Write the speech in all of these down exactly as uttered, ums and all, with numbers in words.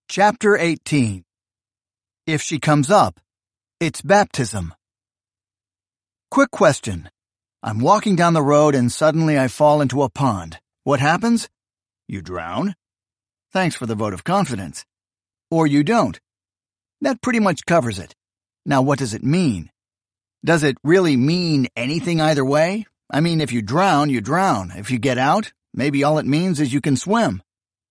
Chapter eighteen. If she comes up, it's baptism. Quick question. I'm walking down the road and suddenly I fall into a pond. What happens? You drown? Thanks for the vote of confidence. Or you don't. That pretty much covers it. Now what does it mean? Does it really mean anything either way? I mean, if you drown, you drown. If you get out, maybe all it means is you can swim.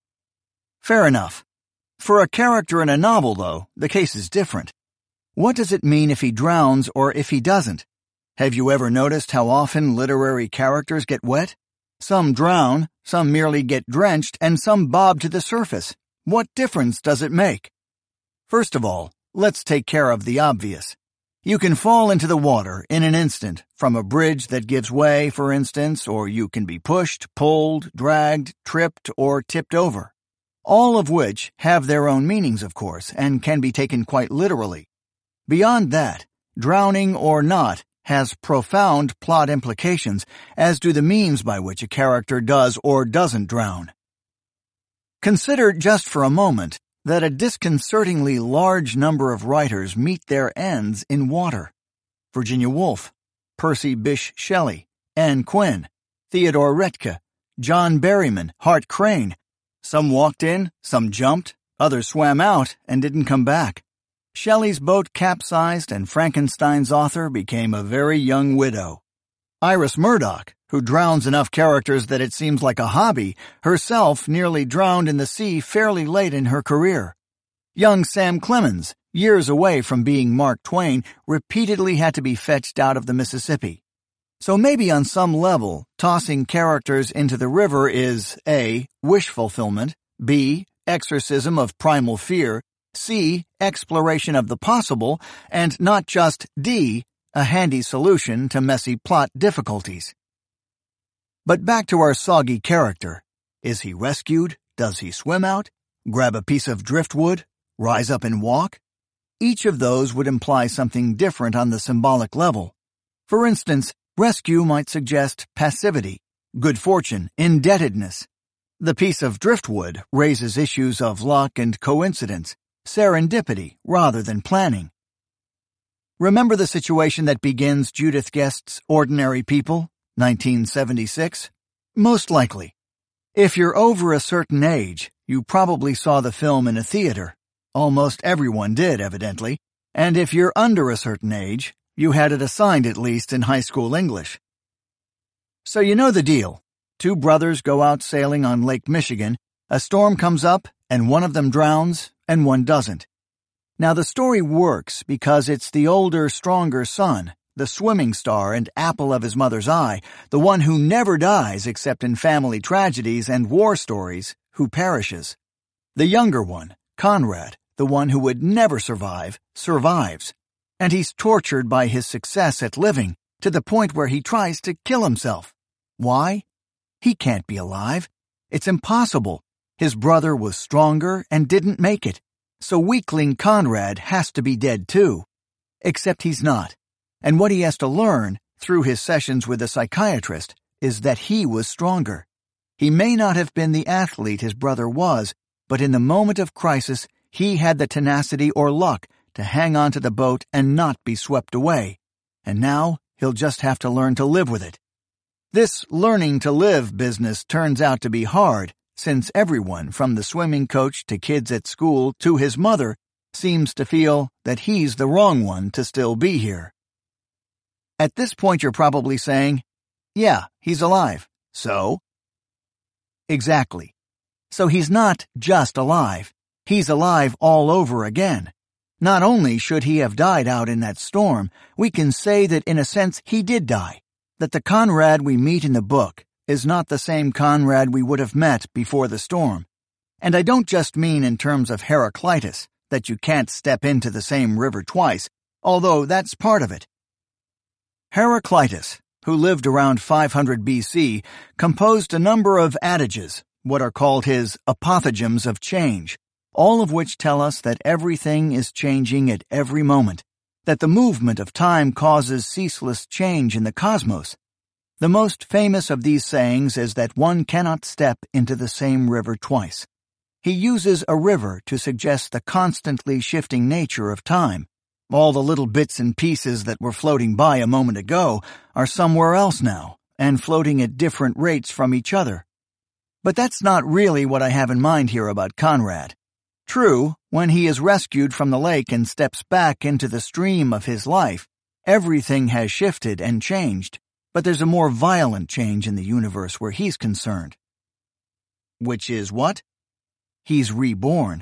Fair enough. For a character in a novel, though, the case is different. What does it mean if he drowns or if he doesn't? Have you ever noticed how often literary characters get wet? Some drown, some merely get drenched, and some bob to the surface. What difference does it make? First of all, let's take care of the obvious. You can fall into the water in an instant, from a bridge that gives way, for instance, or you can be pushed, pulled, dragged, tripped, or tipped over. All of which have their own meanings, of course, and can be taken quite literally. Beyond that, drowning or not has profound plot implications, as do the means by which a character does or doesn't drown. Consider just for a moment that a disconcertingly large number of writers meet their ends in water. Virginia Woolf, Percy Bysshe Shelley, Anne Quinn, Theodore Roethke, John Berryman, Hart Crane. Some walked in, some jumped, others swam out and didn't come back. Shelley's boat capsized and Frankenstein's author became a very young widow. Iris Murdoch, who drowns enough characters that it seems like a hobby, herself nearly drowned in the sea fairly late in her career. Young Sam Clemens, years away from being Mark Twain, repeatedly had to be fetched out of the Mississippi. So maybe on some level, tossing characters into the river is A. wish fulfillment, B. exorcism of primal fear, C. exploration of the possible, and not just D. a handy solution to messy plot difficulties. But back to our soggy character. Is he rescued? Does he swim out? Grab a piece of driftwood? Rise up and walk? Each of those would imply something different on the symbolic level. For instance, rescue might suggest passivity, good fortune, indebtedness. The piece of driftwood raises issues of luck and coincidence, serendipity rather than planning. Remember the situation that begins Judith Guest's Ordinary People, nineteen seventy-six? Most likely. If you're over a certain age, you probably saw the film in a theater. Almost everyone did, evidently. And if you're under a certain age, you had it assigned at least in high school English. So you know the deal. Two brothers go out sailing on Lake Michigan, a storm comes up, and one of them drowns, and one doesn't. Now the story works because it's the older, stronger son, the swimming star and apple of his mother's eye, the one who never dies except in family tragedies and war stories, who perishes. The younger one, Conrad, the one who would never survive, survives. And he's tortured by his success at living, to the point where he tries to kill himself. Why? He can't be alive. It's impossible. His brother was stronger and didn't make it. So weakling Conrad has to be dead too. Except he's not. And what he has to learn, through his sessions with a psychiatrist, is that he was stronger. He may not have been the athlete his brother was, but in the moment of crisis, he had the tenacity or luck to hang on to the boat and not be swept away. And now he'll just have to learn to live with it. This learning to live business turns out to be hard, since everyone, from the swimming coach to kids at school to his mother, seems to feel that he's the wrong one to still be here. At this point you're probably saying, yeah, he's alive. So? Exactly. So he's not just alive. He's alive all over again. Not only should he have died out in that storm, we can say that in a sense he did die. That the Conrad we meet in the book is not the same Conrad we would have met before the storm. And I don't just mean in terms of Heraclitus, that you can't step into the same river twice, although that's part of it. Heraclitus, who lived around five hundred B C, composed a number of adages, what are called his apothegms of change, all of which tell us that everything is changing at every moment, that the movement of time causes ceaseless change in the cosmos. The most famous of these sayings is that one cannot step into the same river twice. He uses a river to suggest the constantly shifting nature of time. All the little bits and pieces that were floating by a moment ago are somewhere else now, and floating at different rates from each other. But that's not really what I have in mind here about Conrad. True, when he is rescued from the lake and steps back into the stream of his life, everything has shifted and changed, but there's a more violent change in the universe where he's concerned. Which is what? He's reborn.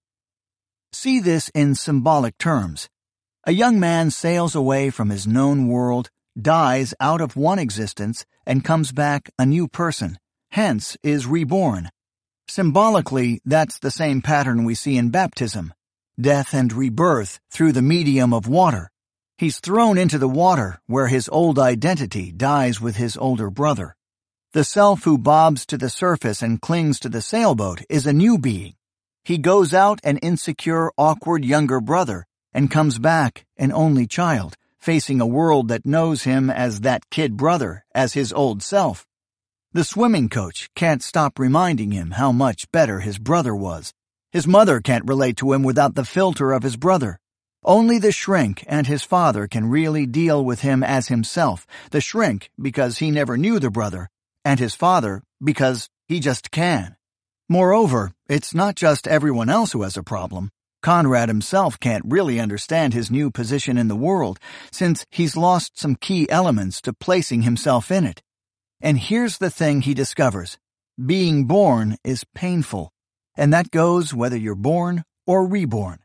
See this in symbolic terms. A young man sails away from his known world, dies out of one existence, and comes back a new person, hence is reborn. Symbolically, that's the same pattern we see in baptism, death and rebirth through the medium of water. He's thrown into the water where his old identity dies with his older brother. The self who bobs to the surface and clings to the sailboat is a new being. He goes out an insecure, awkward younger brother and comes back an only child, facing a world that knows him as that kid brother, as his old self. The swimming coach can't stop reminding him how much better his brother was. His mother can't relate to him without the filter of his brother. Only the shrink and his father can really deal with him as himself, the shrink because he never knew the brother, and his father because he just can. Moreover, it's not just everyone else who has a problem. Conrad himself can't really understand his new position in the world, since he's lost some key elements to placing himself in it. And here's the thing he discovers. Being born is painful, and that goes whether you're born or reborn.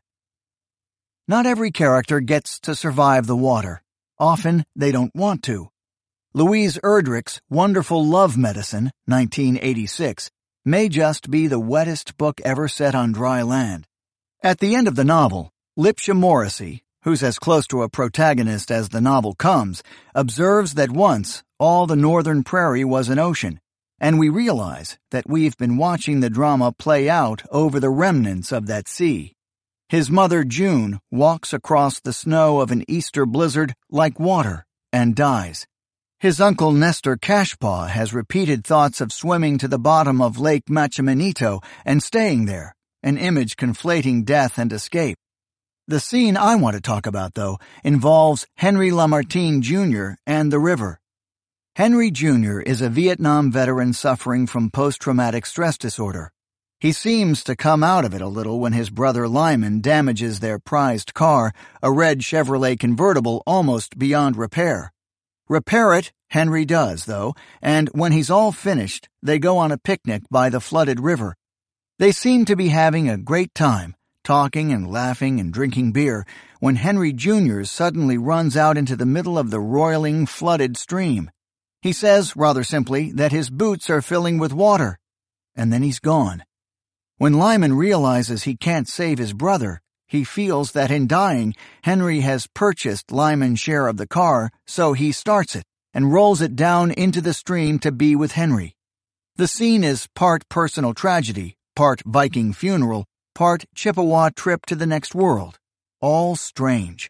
Not every character gets to survive the water. Often, they don't want to. Louise Erdrich's Wonderful Love Medicine, nineteen eighty-six, may just be the wettest book ever set on dry land. At the end of the novel, Lipsha Morrissey, who's as close to a protagonist as the novel comes, observes that once all the northern prairie was an ocean, and we realize that we've been watching the drama play out over the remnants of that sea. His mother, June, walks across the snow of an Easter blizzard like water and dies. His uncle Nestor Cashpaw has repeated thoughts of swimming to the bottom of Lake Machimanito and staying there, an image conflating death and escape. The scene I want to talk about, though, involves Henry Lamartine Junior and the river. Henry Junior is a Vietnam veteran suffering from post-traumatic stress disorder. He seems to come out of it a little when his brother Lyman damages their prized car, a red Chevrolet convertible almost beyond repair. Repair it, Henry does, though, and when he's all finished, they go on a picnic by the flooded river. They seem to be having a great time, talking and laughing and drinking beer, when Henry Junior suddenly runs out into the middle of the roiling, flooded stream. He says, rather simply, that his boots are filling with water. And then he's gone. When Lyman realizes he can't save his brother, he feels that in dying, Henry has purchased Lyman's share of the car, so he starts it and rolls it down into the stream to be with Henry. The scene is part personal tragedy, part Viking funeral, part Chippewa trip to the next world. All strange.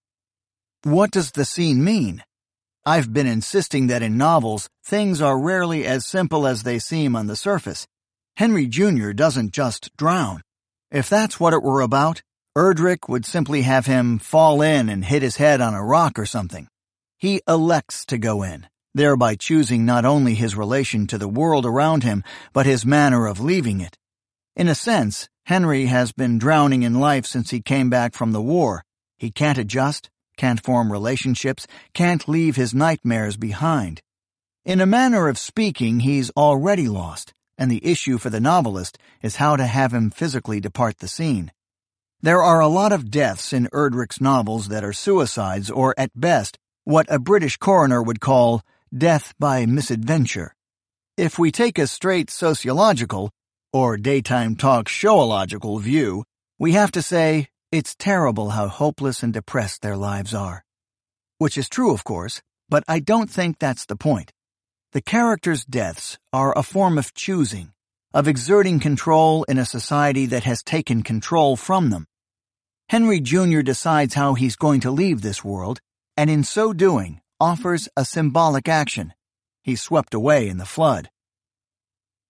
What does the scene mean? I've been insisting that in novels, things are rarely as simple as they seem on the surface. Henry Junior doesn't just drown. If that's what it were about, Erdrich would simply have him fall in and hit his head on a rock or something. He elects to go in, thereby choosing not only his relation to the world around him, but his manner of leaving it. In a sense, Henry has been drowning in life since he came back from the war. He can't adjust, can't form relationships, can't leave his nightmares behind. In a manner of speaking, he's already lost, and the issue for the novelist is how to have him physically depart the scene. There are a lot of deaths in Erdrich's novels that are suicides or, at best, what a British coroner would call death by misadventure. If we take a straight sociological, or daytime talk showological view, we have to say, it's terrible how hopeless and depressed their lives are. Which is true, of course, but I don't think that's the point. The characters' deaths are a form of choosing, of exerting control in a society that has taken control from them. Henry Junior decides how he's going to leave this world, and in so doing, offers a symbolic action. He's swept away in the flood.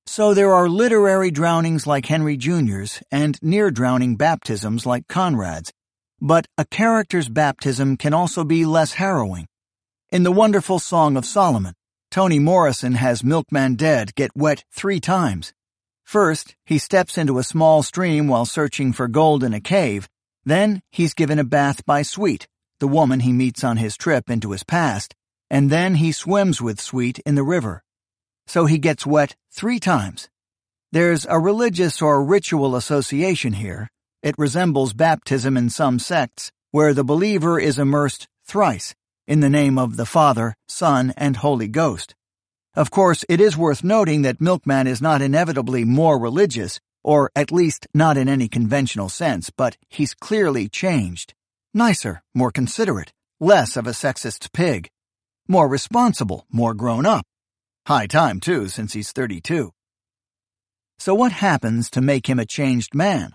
So there are literary drownings like Henry Junior's and near-drowning baptisms like Conrad's, but a character's baptism can also be less harrowing. In the wonderful Song of Solomon, Toni Morrison has Milkman Dead get wet three times. First, he steps into a small stream while searching for gold in a cave. Then, he's given a bath by Sweet, the woman he meets on his trip into his past, and then he swims with Sweet in the river. So he gets wet three times. There's a religious or ritual association here. It resembles baptism in some sects, where the believer is immersed thrice, in the name of the Father, Son, and Holy Ghost. Of course, it is worth noting that Milkman is not inevitably more religious, or at least not in any conventional sense, but he's clearly changed. Nicer, more considerate, less of a sexist pig. More responsible, more grown up. High time, too, since he's thirty-two. So what happens to make him a changed man?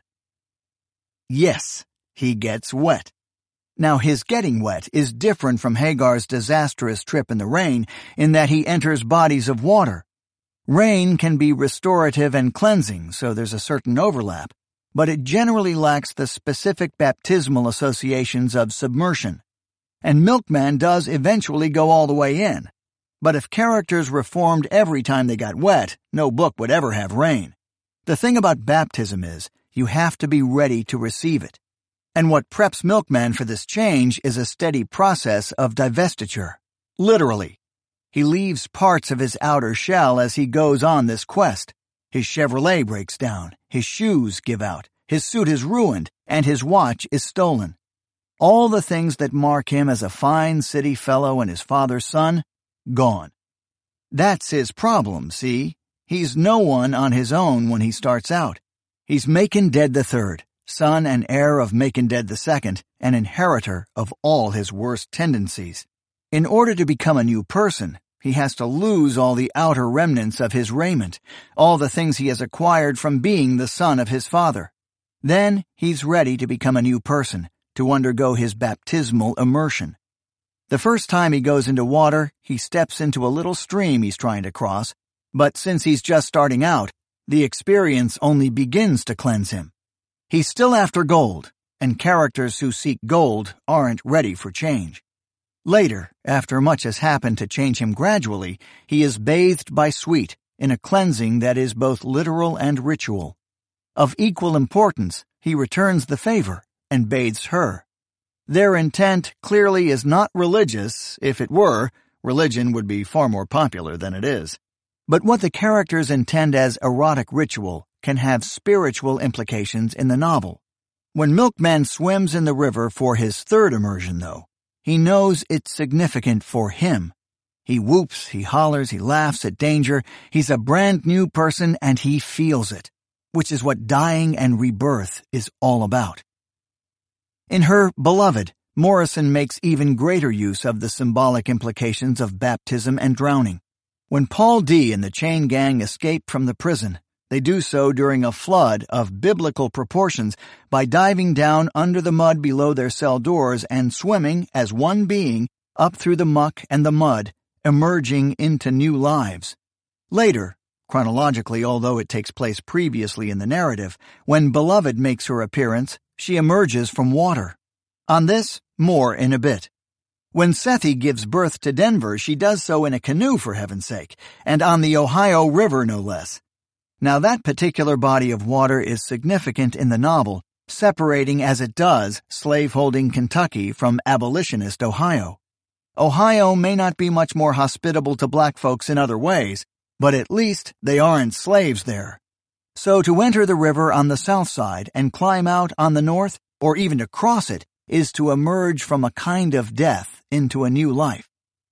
Yes, he gets wet. Now, his getting wet is different from Hagar's disastrous trip in the rain in that he enters bodies of water. Rain can be restorative and cleansing, so there's a certain overlap, but it generally lacks the specific baptismal associations of submersion. And Milkman does eventually go all the way in. But if characters reformed every time they got wet, no book would ever have rain. The thing about baptism is, you have to be ready to receive it. And what preps Milkman for this change is a steady process of divestiture. Literally. He leaves parts of his outer shell as he goes on this quest. His Chevrolet breaks down, his shoes give out, his suit is ruined, and his watch is stolen. All the things that mark him as a fine city fellow and his father's son, gone. That's his problem, see? He's no one on his own when he starts out. He's Macon Dead the Third, son and heir of Macon Dead the Second, and inheritor of all his worst tendencies. In order to become a new person, he has to lose all the outer remnants of his raiment, all the things he has acquired from being the son of his father. Then he's ready to become a new person, to undergo his baptismal immersion. The first time he goes into water, he steps into a little stream he's trying to cross, but since he's just starting out, the experience only begins to cleanse him. He's still after gold, and characters who seek gold aren't ready for change. Later, after much has happened to change him gradually, he is bathed by Sweet in a cleansing that is both literal and ritual. Of equal importance, he returns the favor and bathes her. Their intent clearly is not religious. If it were, religion would be far more popular than it is. But what the characters intend as erotic ritual can have spiritual implications in the novel. When Milkman swims in the river for his third immersion, though, he knows it's significant for him. He whoops, he hollers, he laughs at danger. He's a brand new person and he feels it, which is what dying and rebirth is all about. In her Beloved, Morrison makes even greater use of the symbolic implications of baptism and drowning. When Paul D. and the chain gang escape from the prison, they do so during a flood of biblical proportions by diving down under the mud below their cell doors and swimming as one being up through the muck and the mud, emerging into new lives. Later, chronologically although it takes place previously in the narrative, when Beloved makes her appearance, she emerges from water. On this, more in a bit. When Sethi gives birth to Denver, she does so in a canoe, for heaven's sake, and on the Ohio River no less. Now that particular body of water is significant in the novel, separating as it does slaveholding Kentucky from abolitionist Ohio. Ohio may not be much more hospitable to black folks in other ways, but at least they aren't slaves there. So to enter the river on the south side and climb out on the north, or even to cross it, is to emerge from a kind of death into a new life.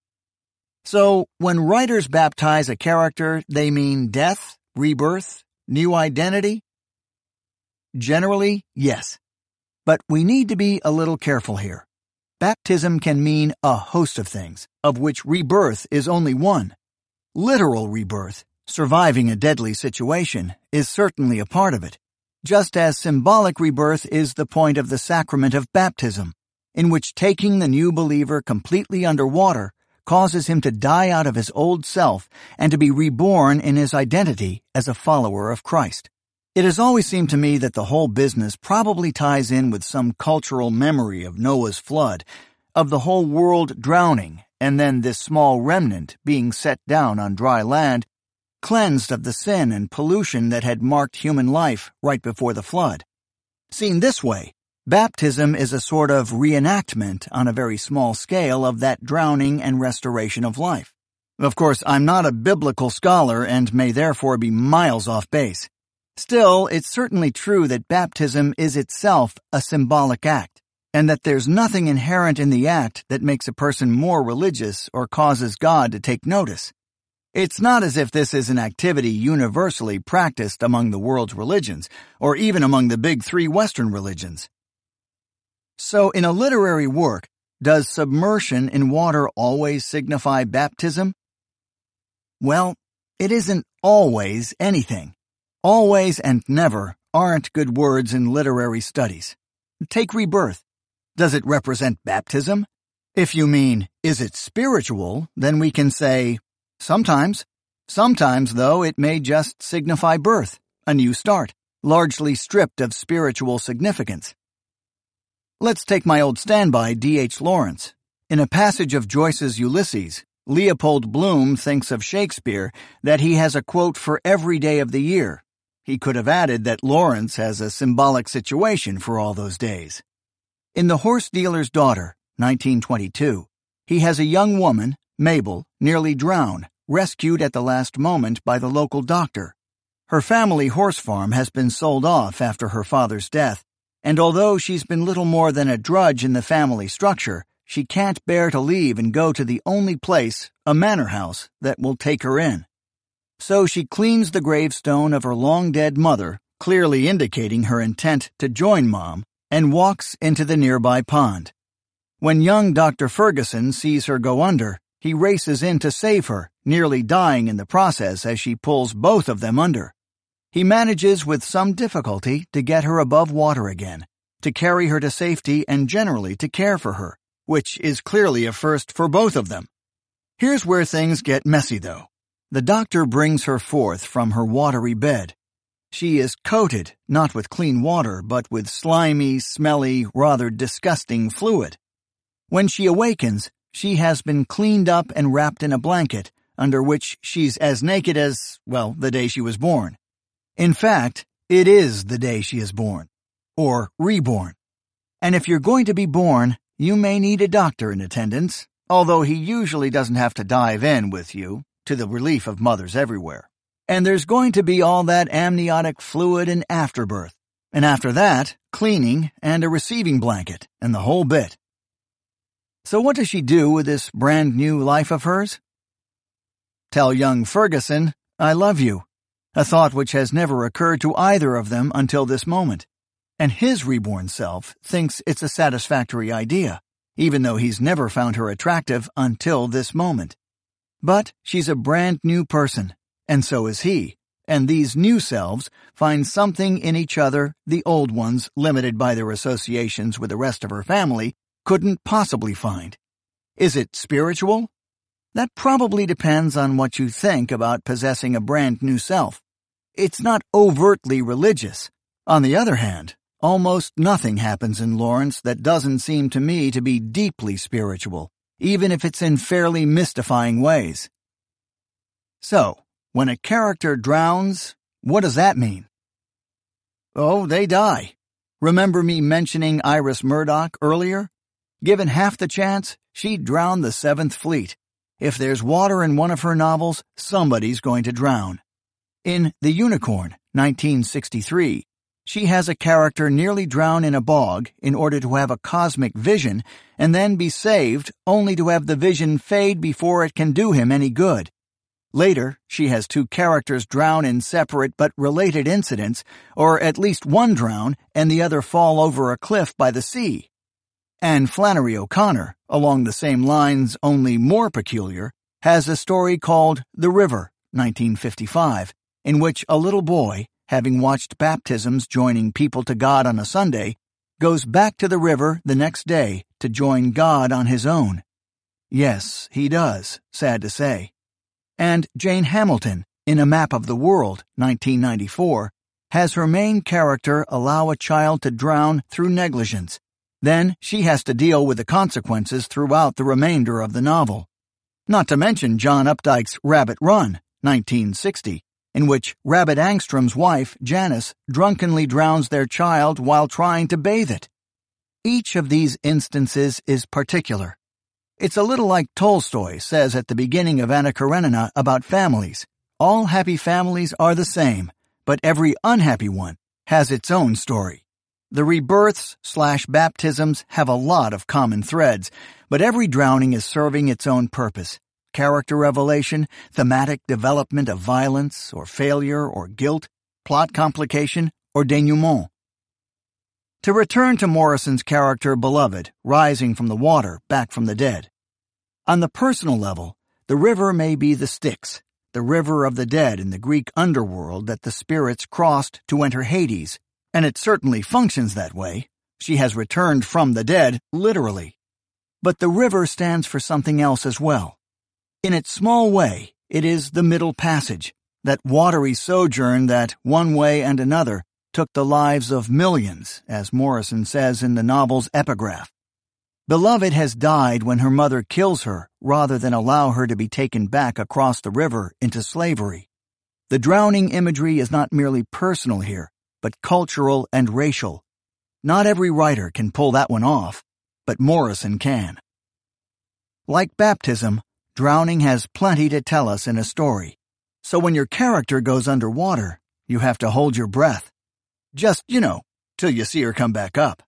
So, when writers baptize a character, they mean death, rebirth, new identity? Generally, yes. But we need to be a little careful here. Baptism can mean a host of things, of which rebirth is only one. Literal rebirth, surviving a deadly situation, is certainly a part of it, just as symbolic rebirth is the point of the sacrament of baptism, in which taking the new believer completely underwater causes him to die out of his old self and to be reborn in his identity as a follower of Christ. It has always seemed to me that the whole business probably ties in with some cultural memory of Noah's flood, of the whole world drowning, and then this small remnant being set down on dry land, cleansed of the sin and pollution that had marked human life right before the flood. Seen this way, baptism is a sort of reenactment on a very small scale of that drowning and restoration of life. Of course, I'm not a biblical scholar and may therefore be miles off base. Still, it's certainly true that baptism is itself a symbolic act, and that there's nothing inherent in the act that makes a person more religious or causes God to take notice. It's not as if this is an activity universally practiced among the world's religions, or even among the big three Western religions. So in a literary work, does submersion in water always signify baptism? Well, it isn't always anything. Always and never aren't good words in literary studies. Take rebirth. Does it represent baptism? If you mean, is it spiritual, then we can say, sometimes. Sometimes, though, it may just signify birth, a new start, largely stripped of spiritual significance. Let's take my old standby, D H Lawrence. In a passage of Joyce's Ulysses, Leopold Bloom thinks of Shakespeare that he has a quote for every day of the year. He could have added that Lawrence has a symbolic situation for all those days. In The Horse Dealer's Daughter, nineteen twenty-two, he has a young woman, Mabel, nearly drowned, rescued at the last moment by the local doctor. Her family horse farm has been sold off after her father's death, and although she's been little more than a drudge in the family structure, she can't bear to leave and go to the only place, a manor house, that will take her in. So she cleans the gravestone of her long-dead mother, clearly indicating her intent to join Mom, and walks into the nearby pond. When young Doctor Ferguson sees her go under, he races in to save her, nearly dying in the process as she pulls both of them under. He manages with some difficulty to get her above water again, to carry her to safety and generally to care for her, which is clearly a first for both of them. Here's where things get messy, though. The doctor brings her forth from her watery bed. She is coated, not with clean water, but with slimy, smelly, rather disgusting fluid. When she awakens, she has been cleaned up and wrapped in a blanket, under which she's as naked as, well, the day she was born. In fact, it is the day she is born, or reborn. And if you're going to be born, you may need a doctor in attendance, although he usually doesn't have to dive in with you, to the relief of mothers everywhere. And there's going to be all that amniotic fluid in afterbirth, and after that, cleaning and a receiving blanket, and the whole bit. So what does she do with this brand new life of hers? Tell young Ferguson, I love you, a thought which has never occurred to either of them until this moment. And his reborn self thinks it's a satisfactory idea, even though he's never found her attractive until this moment. But she's a brand new person, and so is he, and these new selves find something in each other the old ones, limited by their associations with the rest of her family, couldn't possibly find. Is it spiritual? That probably depends on what you think about possessing a brand new self. It's not overtly religious. On the other hand, almost nothing happens in Lawrence that doesn't seem to me to be deeply spiritual, even if it's in fairly mystifying ways. So, when a character drowns, what does that mean? Oh, they die. Remember me mentioning Iris Murdoch earlier? Given half the chance, she'd drown the Seventh Fleet. If there's water in one of her novels, somebody's going to drown. In The Unicorn, nineteen sixty-three, she has a character nearly drown in a bog in order to have a cosmic vision and then be saved only to have the vision fade before it can do him any good. Later, she has two characters drown in separate but related incidents, or at least one drown and the other fall over a cliff by the sea. And Flannery O'Connor, along the same lines, only more peculiar, has a story called The River, nineteen fifty-five, in which a little boy, having watched baptisms joining people to God on a Sunday, goes back to the river the next day to join God on his own. Yes, he does, sad to say. And Jane Hamilton, in A Map of the World, nineteen ninety-four, has her main character allow a child to drown through negligence. Then she has to deal with the consequences throughout the remainder of the novel. Not to mention John Updike's Rabbit Run, nineteen sixty, in which Rabbit Angstrom's wife, Janice, drunkenly drowns their child while trying to bathe it. Each of these instances is particular. It's a little like Tolstoy says at the beginning of Anna Karenina about families. All happy families are the same, but every unhappy one has its own story. The rebirths slash baptisms have a lot of common threads, but every drowning is serving its own purpose. Character revelation, thematic development of violence or failure or guilt, plot complication or denouement. To return to Morrison's character Beloved, rising from the water, back from the dead. On the personal level, the river may be the Styx, the river of the dead in the Greek underworld that the spirits crossed to enter Hades, and it certainly functions that way. She has returned from the dead, literally. But the river stands for something else as well. In its small way, it is the Middle Passage, that watery sojourn that, one way and another, took the lives of millions, as Morrison says in the novel's epigraph. Beloved has died when her mother kills her rather than allow her to be taken back across the river into slavery. The drowning imagery is not merely personal here, but cultural and racial. Not every writer can pull that one off, but Morrison can. Like baptism, drowning has plenty to tell us in a story. So when your character goes underwater, you have to hold your breath. Just, you know, till you see her come back up.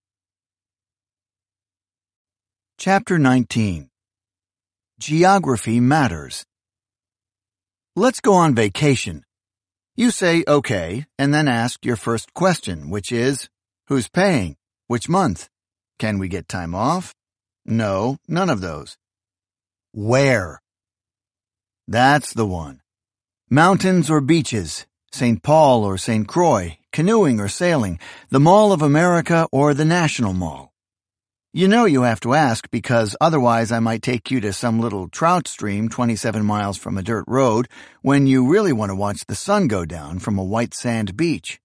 Chapter nineteen. Geography Matters. Let's go on vacation. You say, okay, and then ask your first question, which is, who's paying? Which month? Can we get time off? No, none of those. Where? That's the one. Mountains or beaches, Saint Paul or Saint Croix, canoeing or sailing, the Mall of America or the National Mall. You know you have to ask because otherwise I might take you to some little trout stream twenty-seven miles from a dirt road when you really want to watch the sun go down from a white sand beach.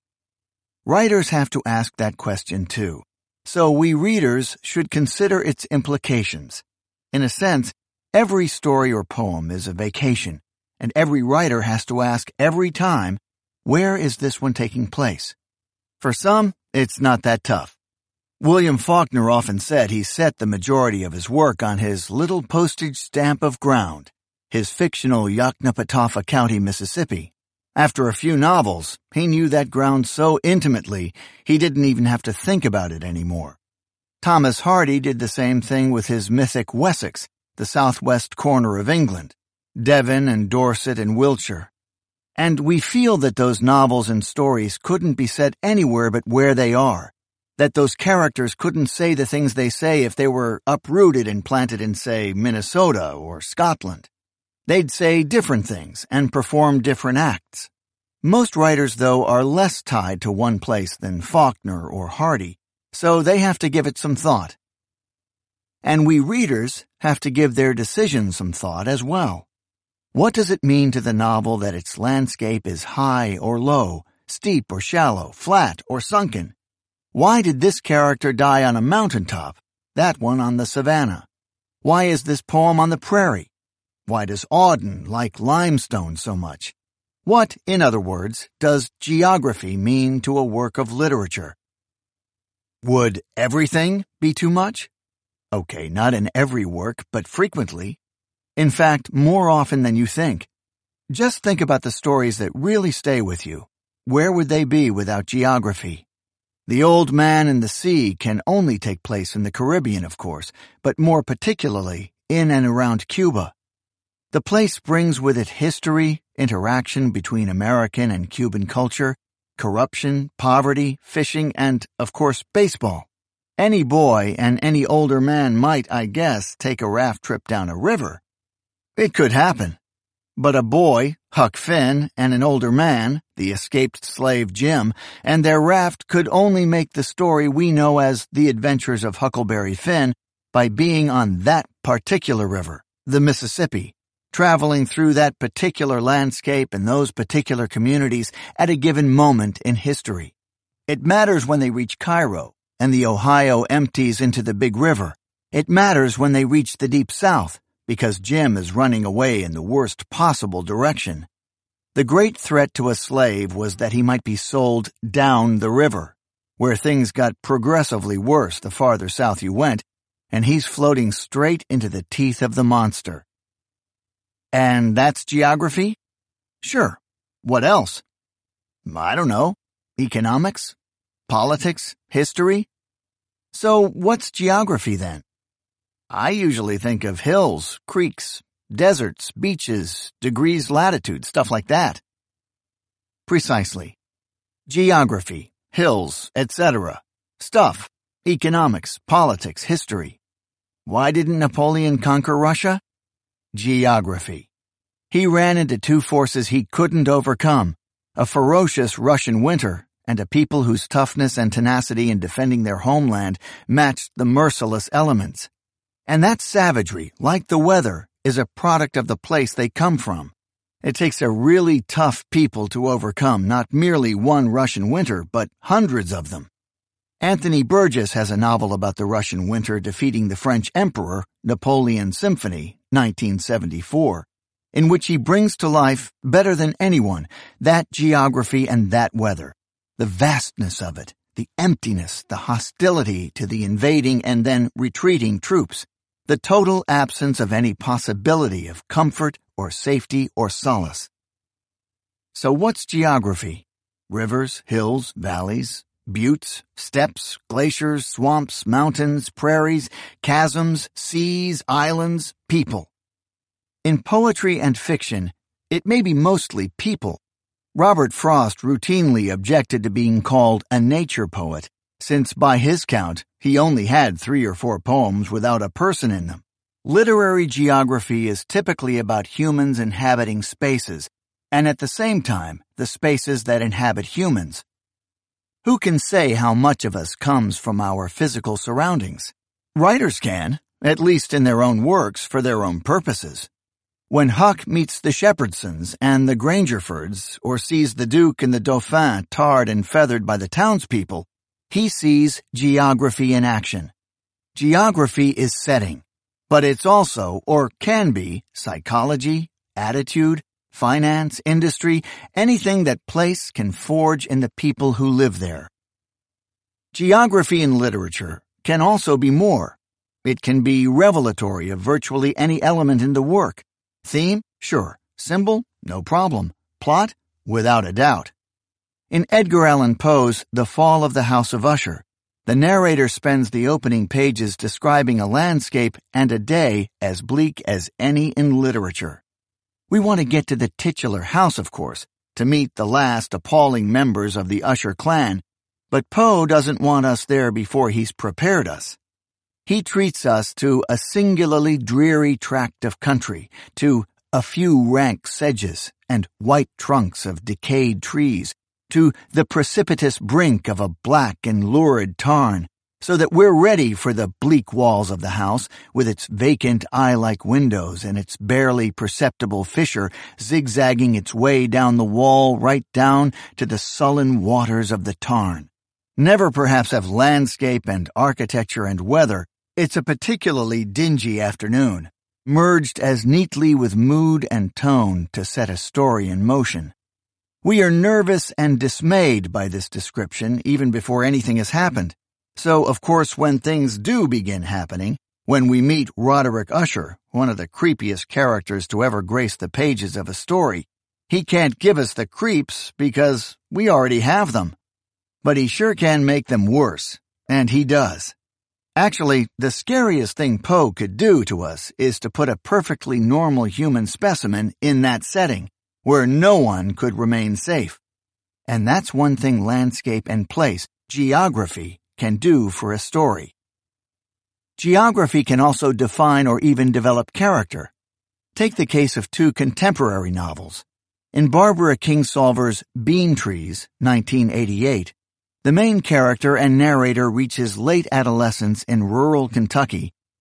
Writers have to ask that question too, so we readers should consider its implications. In a sense, every story or poem is a vacation, and every writer has to ask every time, where is this one taking place? For some, it's not that tough. William Faulkner often said he set the majority of his work on his little postage stamp of ground, his fictional Yoknapatawpha County, Mississippi. After a few novels, he knew that ground so intimately he didn't even have to think about it anymore. Thomas Hardy did the same thing with his mythic Wessex, the southwest corner of England, Devon and Dorset and Wiltshire. And we feel that those novels and stories couldn't be set anywhere but where they are, that those characters couldn't say the things they say if they were uprooted and planted in, say, Minnesota or Scotland. They'd say different things and perform different acts. Most writers, though, are less tied to one place than Faulkner or Hardy, so they have to give it some thought. And we readers have to give their decision some thought as well. What does it mean to the novel that its landscape is high or low, steep or shallow, flat or sunken? Why did this character die on a mountaintop, that one on the savannah? Why is this poem on the prairie? Why does Auden like limestone so much? What, in other words, does geography mean to a work of literature? Would everything be too much? Okay, not in every work, but frequently. In fact, more often than you think. Just think about the stories that really stay with you. Where would they be without geography? The Old Man and the Sea can only take place in the Caribbean, of course, but more particularly in and around Cuba. The place brings with it history, interaction between American and Cuban culture, corruption, poverty, fishing, and, of course, baseball. Any boy and any older man might, I guess, take a raft trip down a river. It could happen. But a boy, Huck Finn, and an older man, the escaped slave Jim, and their raft could only make the story we know as The Adventures of Huckleberry Finn by being on that particular river, the Mississippi, traveling through that particular landscape and those particular communities at a given moment in history. It matters when they reach Cairo and the Ohio empties into the big river. It matters when they reach the deep south because Jim is running away in the worst possible direction. The great threat to a slave was that he might be sold down the river, where things got progressively worse the farther south you went, and he's floating straight into the teeth of the monster. And that's geography? Sure. What else? I don't know. Economics? Politics? History? So what's geography then? I usually think of hills, creeks, deserts, beaches, degrees latitude, stuff like that. Precisely. Geography, hills, et cetera. Stuff, economics, politics, history. Why didn't Napoleon conquer Russia? Geography. He ran into two forces he couldn't overcome, a ferocious Russian winter and a people whose toughness and tenacity in defending their homeland matched the merciless elements. And that savagery, like the weather, is a product of the place they come from. It takes a really tough people to overcome not merely one Russian winter, but hundreds of them. Anthony Burgess has a novel about the Russian winter defeating the French Emperor, Napoleon's Symphony, nineteen seventy-four, in which he brings to life, better than anyone, that geography and that weather, the vastness of it, the emptiness, the hostility to the invading and then retreating troops, the total absence of any possibility of comfort or safety or solace. So what's geography? Rivers, hills, valleys, buttes, steppes, glaciers, swamps, mountains, prairies, chasms, seas, islands, people. In poetry and fiction, it may be mostly people. Robert Frost routinely objected to being called a nature poet, since by his count, he only had three or four poems without a person in them. Literary geography is typically about humans inhabiting spaces, and at the same time, the spaces that inhabit humans. Who can say how much of us comes from our physical surroundings? Writers can, at least in their own works for their own purposes. When Huck meets the Shepherdsons and the Grangerfords, or sees the Duke and the Dauphin tarred and feathered by the townspeople, he sees geography in action. Geography is setting, but it's also, or can be, psychology, attitude, finance, industry, anything that place can forge in the people who live there. Geography in literature can also be more. It can be revelatory of virtually any element in the work. Theme? Sure. Symbol? No problem. Plot? Without a doubt. In Edgar Allan Poe's The Fall of the House of Usher, the narrator spends the opening pages describing a landscape and a day as bleak as any in literature. We want to get to the titular house, of course, to meet the last appalling members of the Usher clan, but Poe doesn't want us there before he's prepared us. He treats us to a singularly dreary tract of country, to a few rank sedges and white trunks of decayed trees, to the precipitous brink of a black and lurid tarn, so that we're ready for the bleak walls of the house, with its vacant eye-like windows and its barely perceptible fissure zigzagging its way down the wall right down to the sullen waters of the tarn. Never perhaps have landscape and architecture and weather, it's a particularly dingy afternoon, merged as neatly with mood and tone to set a story in motion. We are nervous and dismayed by this description even before anything has happened. So, of course, when things do begin happening, when we meet Roderick Usher, one of the creepiest characters to ever grace the pages of a story, he can't give us the creeps because we already have them. But he sure can make them worse, and he does. Actually, the scariest thing Poe could do to us is to put a perfectly normal human specimen in that setting, where no one could remain safe. And that's one thing landscape and place, geography, can do for a story. Geography can also define or even develop character. Take the case of two contemporary novels. In Barbara Kingsolver's Bean Trees, nineteen eighty-eight, the main character and narrator reaches late adolescence in rural Kentucky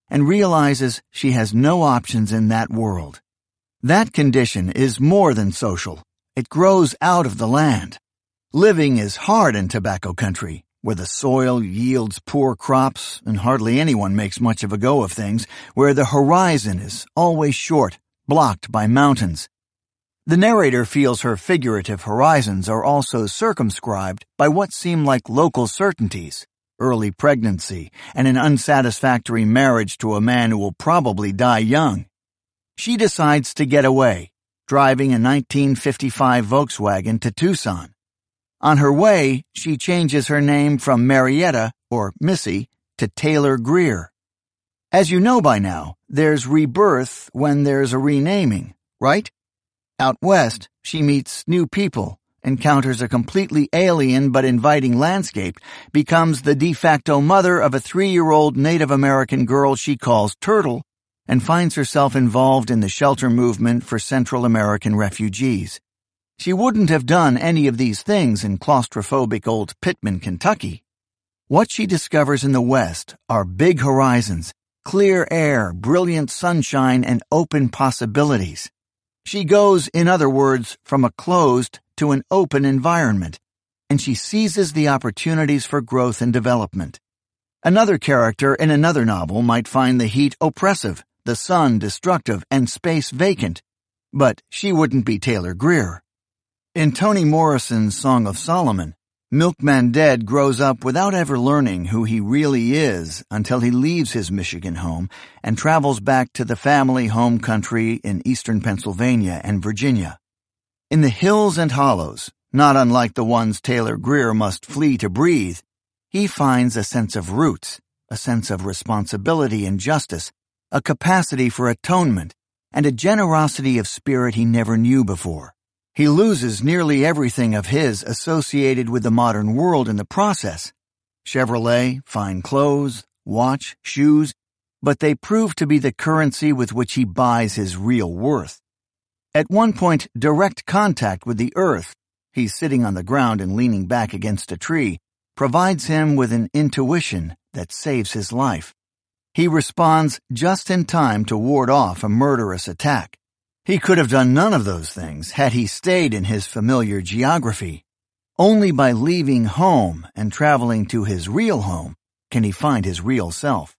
and realizes she has no options in that world. That condition is more than social. It grows out of the land. Living is hard in tobacco country, where the soil yields poor crops and hardly anyone makes much of a go of things, where the horizon is always short, blocked by mountains. The narrator feels her figurative horizons are also circumscribed by what seem like local certainties, early pregnancy, and an unsatisfactory marriage to a man who will probably die young. She decides to get away, driving a nineteen fifty-five Volkswagen to Tucson. On her way, she changes her name from Marietta, or Missy, to Taylor Greer. As you know by now, there's rebirth when there's a renaming, right? Out west, she meets new people, encounters a completely alien but inviting landscape, becomes the de facto mother of a three-year-old Native American girl she calls Turtle, and finds herself involved in the shelter movement for Central American refugees. She wouldn't have done any of these things in claustrophobic old Pittman, Kentucky. What she discovers in the West are big horizons, clear air, brilliant sunshine, and open possibilities. She goes, in other words, from a closed to an open environment, and she seizes the opportunities for growth and development. Another character in another novel might find the heat oppressive, the sun destructive, and space vacant, but she wouldn't be Taylor Greer. In Toni Morrison's Song of Solomon, Milkman Dead grows up without ever learning who he really is until he leaves his Michigan home and travels back to the family home country in eastern Pennsylvania and Virginia. In the hills and hollows, not unlike the ones Taylor Greer must flee to breathe, he finds a sense of roots, a sense of responsibility and justice, a capacity for atonement, and a generosity of spirit he never knew before. He loses nearly everything of his associated with the modern world in the process. Chevrolet, fine clothes, watch, shoes, but they prove to be the currency with which he buys his real worth. At one point, direct contact with the earth, he's sitting on the ground and leaning back against a tree, provides him with an intuition that saves his life. He responds just in time to ward off a murderous attack. He could have done none of those things had he stayed in his familiar geography. Only by leaving home and traveling to his real home can he find his real self.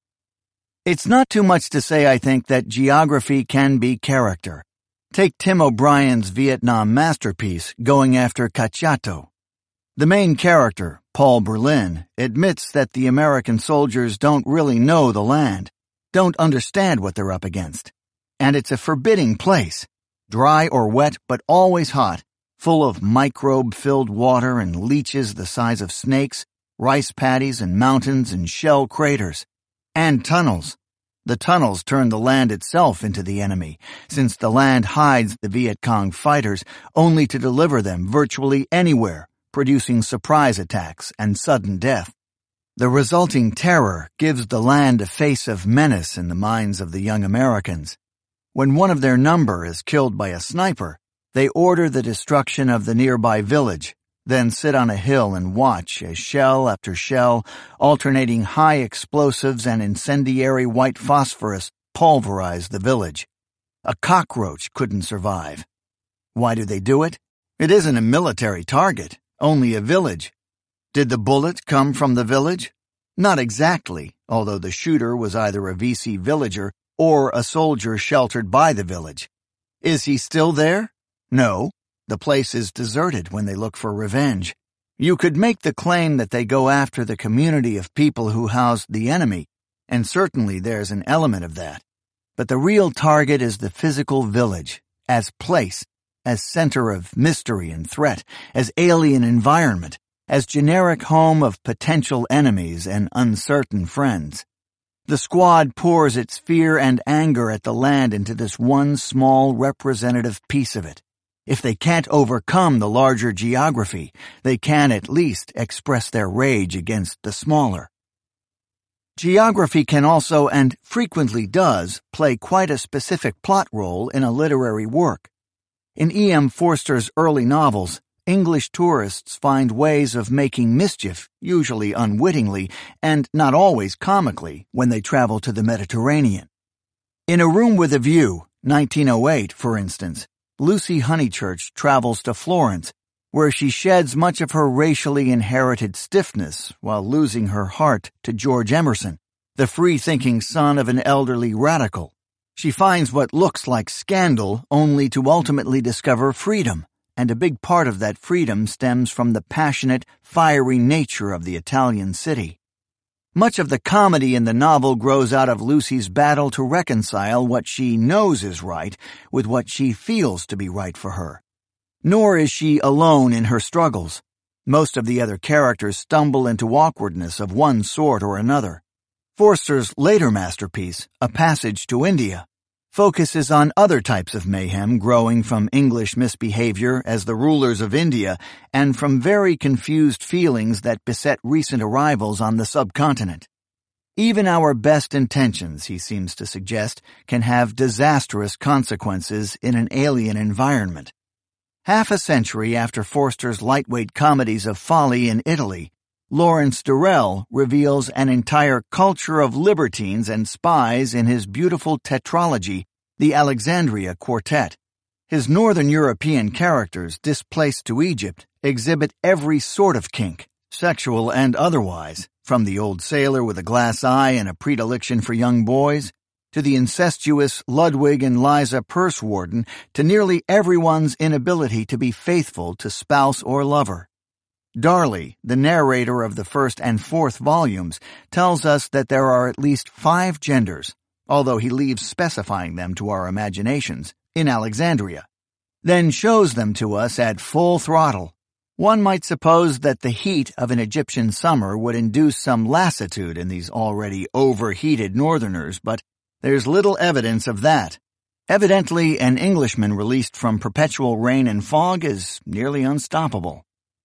It's not too much to say, I think, that geography can be character. Take Tim O'Brien's Vietnam masterpiece, Going After Cacciato. The main character, Paul Berlin, admits that the American soldiers don't really know the land, don't understand what they're up against. And it's a forbidding place, dry or wet but always hot, full of microbe-filled water and leeches the size of snakes, rice paddies and mountains and shell craters. And tunnels. The tunnels turn the land itself into the enemy, since the land hides the Viet Cong fighters only to deliver them virtually anywhere, producing surprise attacks and sudden death. The resulting terror gives the land a face of menace in the minds of the young Americans. When one of their number is killed by a sniper, they order the destruction of the nearby village, then sit on a hill and watch as shell after shell, alternating high explosives and incendiary white phosphorus, pulverize the village. A cockroach couldn't survive. Why do they do it? It isn't a military target, only a village. Did the bullet come from the village? Not exactly, although the shooter was either a V C villager or a soldier sheltered by the village. Is he still there? No. The place is deserted when they look for revenge. You could make the claim that they go after the community of people who housed the enemy, and certainly there's an element of that. But the real target is the physical village, as place, as center of mystery and threat, as alien environment, as generic home of potential enemies and uncertain friends. The squad pours its fear and anger at the land into this one small representative piece of it. If they can't overcome the larger geography, they can at least express their rage against the smaller. Geography can also, and frequently does, play quite a specific plot role in a literary work. In E M Forster's early novels, English tourists find ways of making mischief, usually unwittingly, and not always comically, when they travel to the Mediterranean. In A Room with a View, nineteen oh eight, for instance, Lucy Honeychurch travels to Florence, where she sheds much of her racially inherited stiffness while losing her heart to George Emerson, the free-thinking son of an elderly radical. She finds what looks like scandal only to ultimately discover freedom, and a big part of that freedom stems from the passionate, fiery nature of the Italian city. Much of the comedy in the novel grows out of Lucy's battle to reconcile what she knows is right with what she feels to be right for her. Nor is she alone in her struggles. Most of the other characters stumble into awkwardness of one sort or another. Forster's later masterpiece, A Passage to India, focuses on other types of mayhem growing from English misbehavior as the rulers of India and from very confused feelings that beset recent arrivals on the subcontinent. Even our best intentions, he seems to suggest, can have disastrous consequences in an alien environment. Half a century after Forster's lightweight comedies of folly in Italy, Lawrence Durrell reveals an entire culture of libertines and spies in his beautiful tetralogy, The Alexandria Quartet. His Northern European characters, displaced to Egypt, exhibit every sort of kink, sexual and otherwise, from the old sailor with a glass eye and a predilection for young boys, to the incestuous Ludwig and Liza Pursewarden, to nearly everyone's inability to be faithful to spouse or lover. Darley, the narrator of the first and fourth volumes, tells us that there are at least five genders, although he leaves specifying them to our imaginations, in Alexandria, then shows them to us at full throttle. One might suppose that the heat of an Egyptian summer would induce some lassitude in these already overheated northerners, but there's little evidence of that. Evidently, an Englishman released from perpetual rain and fog is nearly unstoppable.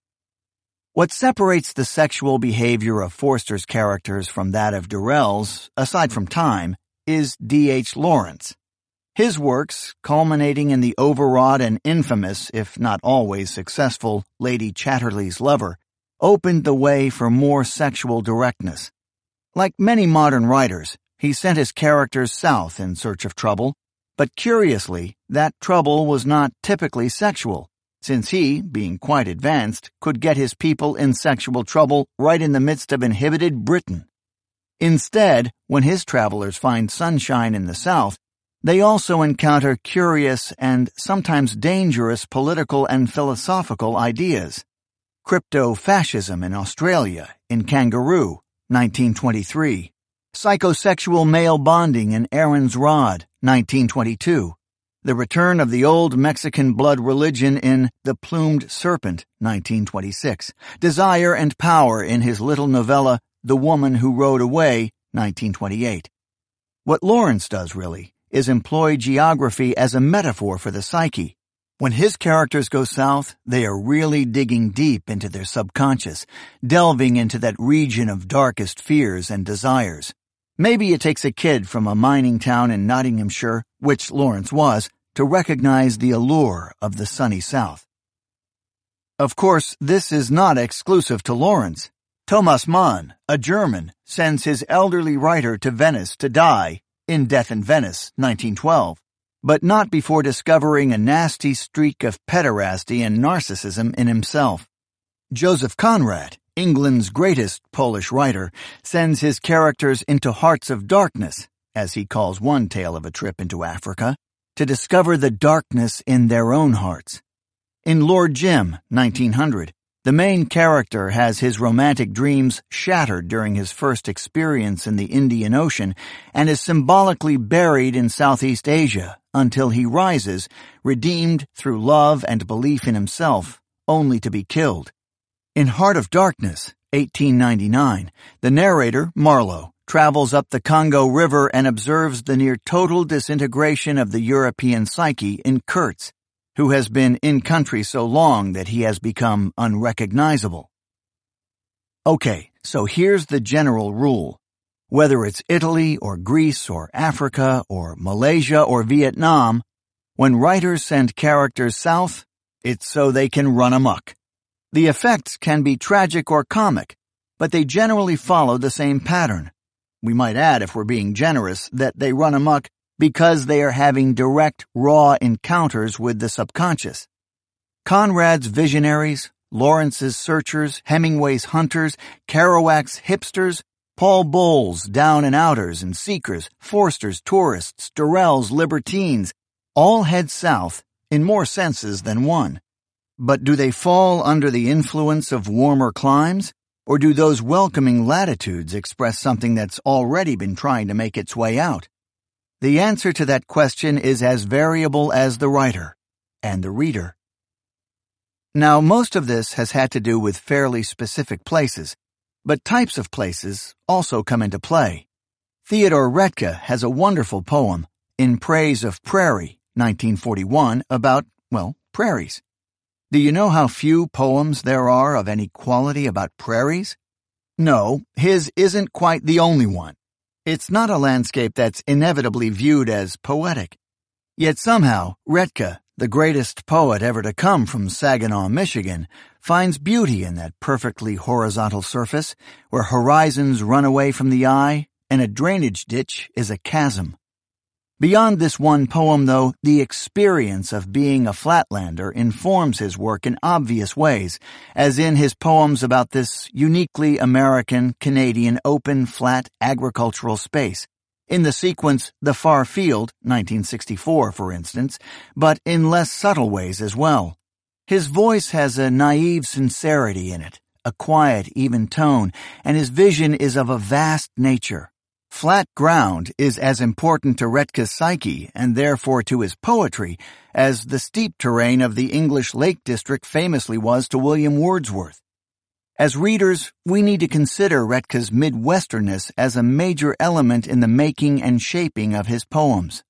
What separates the sexual behavior of Forster's characters from that of Durrell's, aside from time, is D H Lawrence. His works, culminating in the overwrought and infamous, if not always successful, Lady Chatterley's Lover, opened the way for more sexual directness. Like many modern writers, he sent his characters south in search of trouble, but curiously, that trouble was not typically sexual, since he, being quite advanced, could get his people in sexual trouble right in the midst of inhibited Britain. Instead, when his travelers find sunshine in the south, they also encounter curious and sometimes dangerous political and philosophical ideas. Crypto-fascism in Australia, in Kangaroo, nineteen twenty-three. Psychosexual male bonding in Aaron's Rod, nineteen twenty-two. The return of the old Mexican blood religion in The Plumed Serpent, nineteen twenty-six. Desire and power in his little novella, The Woman Who Rode Away, nineteen twenty-eight. What Lawrence does, really, is employ geography as a metaphor for the psyche. When his characters go south, they are really digging deep into their subconscious, delving into that region of darkest fears and desires. Maybe it takes a kid from a mining town in Nottinghamshire, which Lawrence was, to recognize the allure of the sunny south. Of course, this is not exclusive to Lawrence. Thomas Mann, a German, sends his elderly writer to Venice to die, in Death in Venice, nineteen twelve, but not before discovering a nasty streak of pederasty and narcissism in himself. Joseph Conrad, England's greatest Polish writer, sends his characters into hearts of darkness, as he calls one tale of a trip into Africa, to discover the darkness in their own hearts. In Lord Jim, nineteen hundred, the main character has his romantic dreams shattered during his first experience in the Indian Ocean and is symbolically buried in Southeast Asia until he rises, redeemed through love and belief in himself, only to be killed. In Heart of Darkness, eighteen ninety-nine, the narrator, Marlowe, travels up the Congo River and observes the near-total disintegration of the European psyche in Kurtz, who has been in-country so long that he has become unrecognizable. Okay, so here's the general rule. Whether it's Italy or Greece or Africa or Malaysia or Vietnam, when writers send characters south, It's so they can run amok. The effects can be tragic or comic, but they generally follow the same pattern. We might add, if we're being generous, that they run amok because they are having direct, raw encounters with the subconscious. Conrad's visionaries, Lawrence's searchers, Hemingway's hunters, Kerouac's hipsters, Paul Bowles' down and outers and seekers, Forster's tourists, Durrell's libertines, all head south in more senses than one. But do they fall under the influence of warmer climes, or do those welcoming latitudes express something that's already been trying to make its way out? The answer to that question is as variable as the writer and the reader. Now, most of this has had to do with fairly specific places, but types of places also come into play. Theodore Retke has a wonderful poem, In Praise of Prairie, nineteen forty-one, about, well, prairies. Do you know how few poems there are of any quality about prairies? No, his isn't quite the only one. It's not a landscape that's inevitably viewed as poetic. Yet somehow, Retke, the greatest poet ever to come from Saginaw, Michigan, finds beauty in that perfectly horizontal surface where horizons run away from the eye and a drainage ditch is a chasm. Beyond this one poem, though, the experience of being a flatlander informs his work in obvious ways, as in his poems about this uniquely American, Canadian, open, flat agricultural space. In the sequence The Far Field, nineteen sixty-four, for instance, but in less subtle ways as well. His voice has a naive sincerity in it, a quiet, even tone, and his vision is of a vast nature. Flat ground is as important to Retke's psyche, and therefore to his poetry, as the steep terrain of the English Lake District famously was to William Wordsworth. As readers, we need to consider Retke's Midwesternness as a major element in the making and shaping of his poems.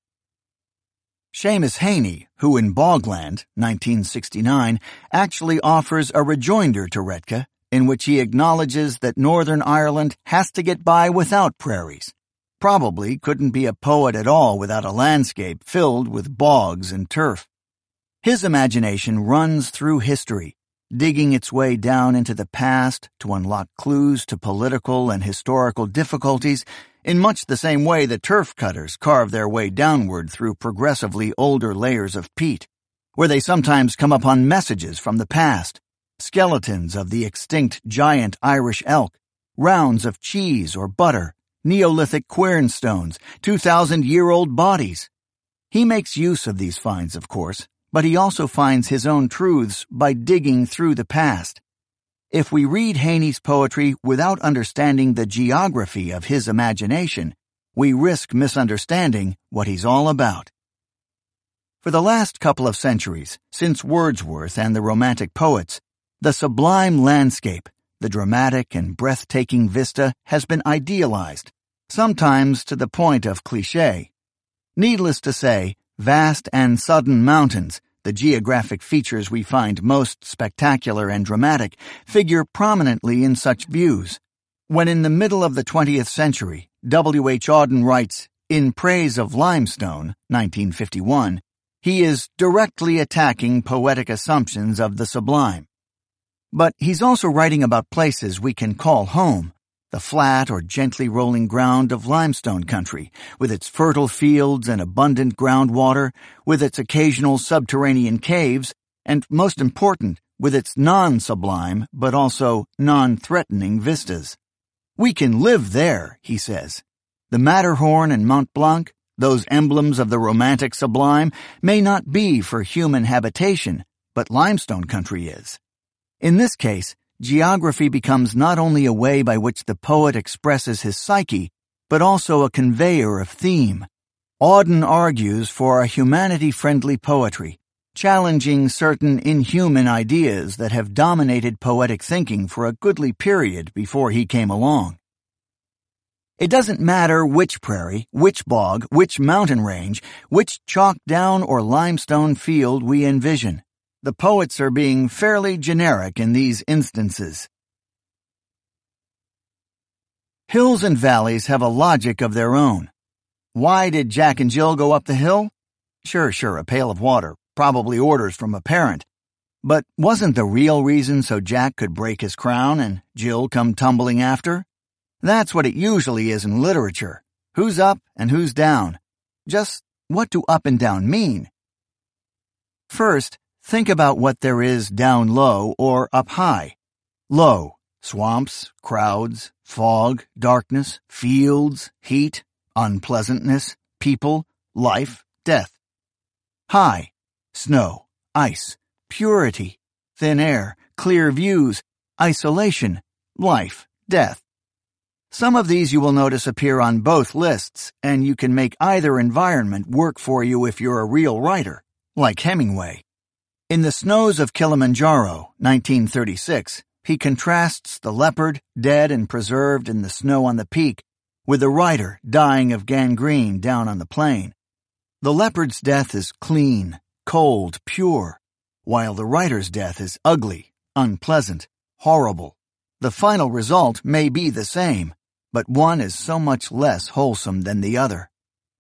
Seamus Heaney, who in Bogland, nineteen sixty-nine, actually offers a rejoinder to Retke, in which he acknowledges that Northern Ireland has to get by without prairies. Probably couldn't be a poet at all without a landscape filled with bogs and turf. His imagination runs through history, digging its way down into the past to unlock clues to political and historical difficulties in much the same way the turf cutters carve their way downward through progressively older layers of peat, where they sometimes come upon messages from the past, skeletons of the extinct giant Irish elk, rounds of cheese or butter, Neolithic quernstones, two-thousand-year-old bodies. He makes use of these finds, of course, but he also finds his own truths by digging through the past. If we read Heaney's poetry without understanding the geography of his imagination, we risk misunderstanding what he's all about. For the last couple of centuries, since Wordsworth and the Romantic poets, the sublime landscape, the dramatic and breathtaking vista, has been idealized, sometimes to the point of cliché. Needless to say, vast and sudden mountains, the geographic features we find most spectacular and dramatic, figure prominently in such views. When in the middle of the twentieth century, W H Auden writes, In Praise of Limestone, nineteen fifty-one, he is directly attacking poetic assumptions of the sublime. But he's also writing about places we can call home, the flat or gently rolling ground of limestone country, with its fertile fields and abundant groundwater, with its occasional subterranean caves, and, most important, with its non-sublime but also non-threatening vistas. We can live there, he says. The Matterhorn and Mont Blanc, those emblems of the romantic sublime, may not be for human habitation, but limestone country is. In this case, geography becomes not only a way by which the poet expresses his psyche, but also a conveyor of theme. Auden argues for a humanity-friendly poetry, challenging certain inhuman ideas that have dominated poetic thinking for a goodly period before he came along. It doesn't matter which prairie, which bog, which mountain range, which chalk down or limestone field we envision. The poets are being fairly generic in these instances. Hills and valleys have a logic of their own. Why did Jack and Jill go up the hill? Sure, sure, a pail of water, probably orders from a parent. But wasn't the real reason so Jack could break his crown and Jill come tumbling after? That's what it usually is in literature. Who's up and who's down? Just what do up and down mean? First, think about what there is down low or up high. Low, swamps, crowds, fog, darkness, fields, heat, unpleasantness, people, life, death. High, snow, ice, purity, thin air, clear views, isolation, life, death. Some of these you will notice appear on both lists, and you can make either environment work for you if you're a real writer, like Hemingway. In The Snows of Kilimanjaro, nineteen thirty-six, he contrasts the leopard, dead and preserved in the snow on the peak, with the rider dying of gangrene down on the plain. The leopard's death is clean, cold, pure, while the rider's death is ugly, unpleasant, horrible. The final result may be the same, but one is so much less wholesome than the other.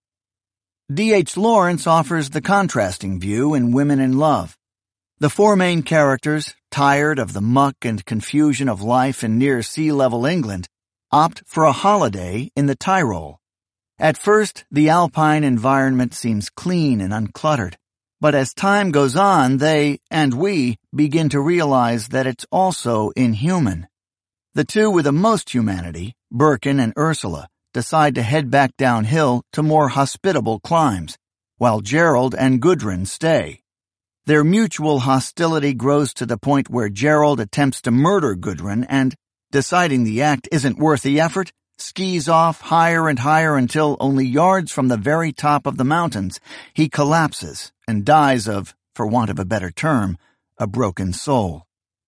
D H Lawrence offers the contrasting view in Women in Love. The four main characters, tired of the muck and confusion of life in near sea-level England, opt for a holiday in the Tyrol. At first, the alpine environment seems clean and uncluttered, but as time goes on, they, and we, begin to realize that it's also inhuman. The two with the most humanity, Birkin and Ursula, decide to head back downhill to more hospitable climes, while Gerald and Gudrun stay. Their mutual hostility grows to the point where Gerald attempts to murder Gudrun and, deciding the act isn't worth the effort, skis off higher and higher until only yards from the very top of the mountains, he collapses and dies of, for want of a better term, a broken soul.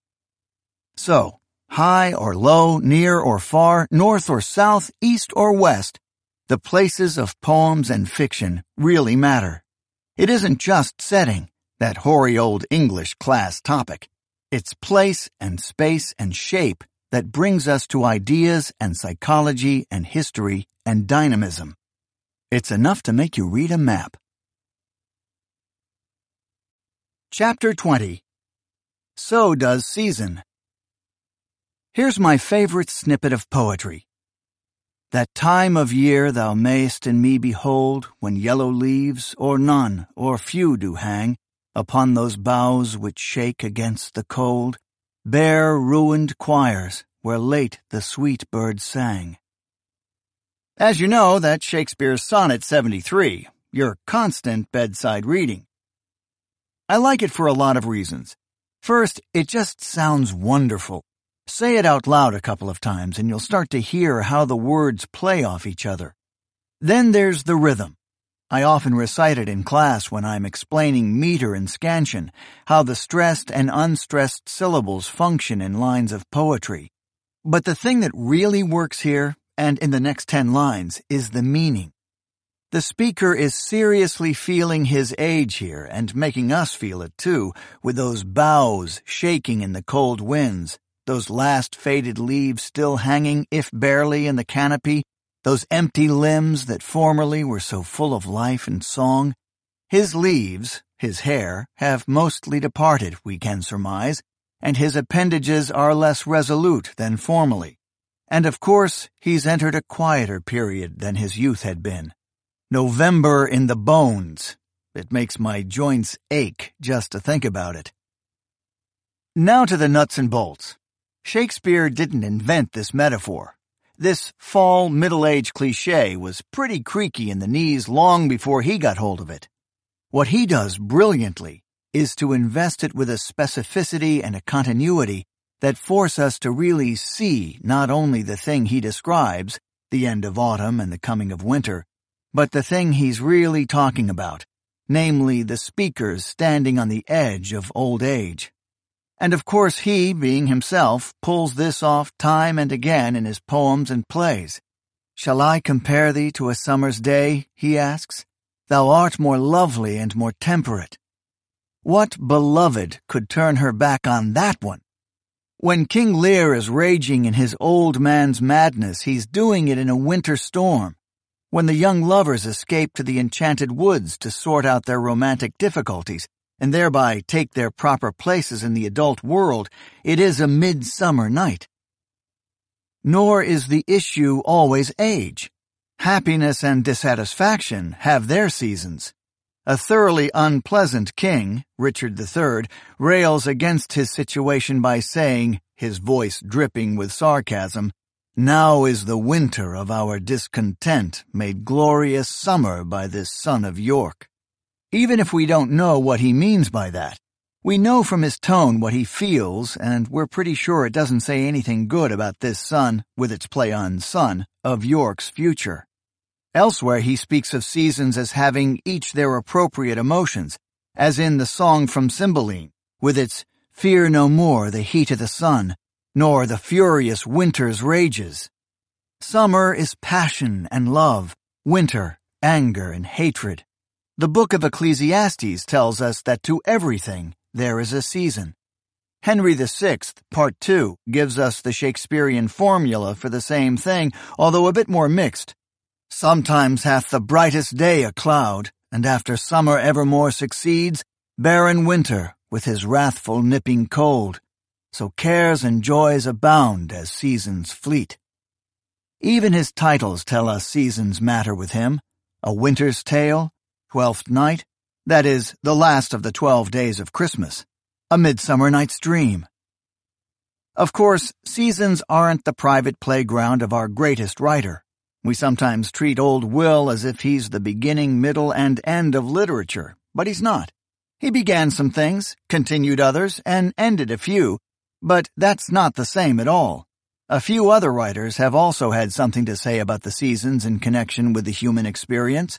So, high or low, near or far, north or south, east or west, the places of poems and fiction really matter. It isn't just setting, that hoary old English class topic. It's place and space and shape that brings us to ideas and psychology and history and dynamism. It's enough to make you read a map. Chapter twenty. So Does Season. Here's my favorite snippet of poetry. That time of year thou mayst in me behold, when yellow leaves, or none, or few do hang, upon those boughs which shake against the cold, bare ruined choirs, where late the sweet birds sang. As you know, that's Shakespeare's Sonnet seventy-three, your constant bedside reading. I like it for a lot of reasons. First, it just sounds wonderful. Say it out loud a couple of times and you'll start to hear how the words play off each other. Then there's the rhythm. I often recite it in class when I'm explaining meter and scansion, how the stressed and unstressed syllables function in lines of poetry. But the thing that really works here, and in the next ten lines, is the meaning. The speaker is seriously feeling his age here and making us feel it too, with those boughs shaking in the cold winds, those last faded leaves still hanging, if barely, in the canopy, those empty limbs that formerly were so full of life and song. His leaves, his hair, have mostly departed, we can surmise, and his appendages are less resolute than formerly. And of course, he's entered a quieter period than his youth had been. November in the bones. It makes my joints ache just to think about it. Now to the nuts and bolts. Shakespeare didn't invent this metaphor. This fall middle-age cliché was pretty creaky in the knees long before he got hold of it. What he does brilliantly is to invest it with a specificity and a continuity that force us to really see not only the thing he describes, the end of autumn and the coming of winter, but the thing he's really talking about, namely the speakers standing on the edge of old age. And of course he, being himself, pulls this off time and again in his poems and plays. "Shall I compare thee to a summer's day?" he asks. "Thou art more lovely and more temperate." What beloved could turn her back on that one? When King Lear is raging in his old man's madness, he's doing it in a winter storm. When the young lovers escape to the enchanted woods to sort out their romantic difficulties, and thereby take their proper places in the adult world, it is a midsummer night. Nor is the issue always age. Happiness and dissatisfaction have their seasons. A thoroughly unpleasant king, Richard the Third, rails against his situation by saying, his voice dripping with sarcasm, "Now is the winter of our discontent made glorious summer by this son of York." Even if we don't know what he means by that, we know from his tone what he feels, and we're pretty sure it doesn't say anything good about this son, with its play on son, of York's future. Elsewhere he speaks of seasons as having each their appropriate emotions, as in the Song from Cymbeline, with its "Fear no more the heat of the sun, nor the furious winter's rages." Summer is passion and love, winter, anger and hatred. The book of Ecclesiastes tells us that to everything there is a season. Henry the Sixth, Part two, gives us the Shakespearean formula for the same thing, although a bit more mixed. "Sometimes hath the brightest day a cloud, and after summer evermore succeeds barren winter with his wrathful nipping cold. So cares and joys abound as seasons fleet." Even his titles tell us seasons matter with him. A Winter's Tale, Twelfth Night, that is, the last of the twelve days of Christmas. A Midsummer Night's Dream. Of course, seasons aren't the private playground of our greatest writer. We sometimes treat old Will as if he's the beginning, middle, and end of literature, but he's not. He began some things, continued others, and ended a few, but that's not the same at all. A few other writers have also had something to say about the seasons in connection with the human experience.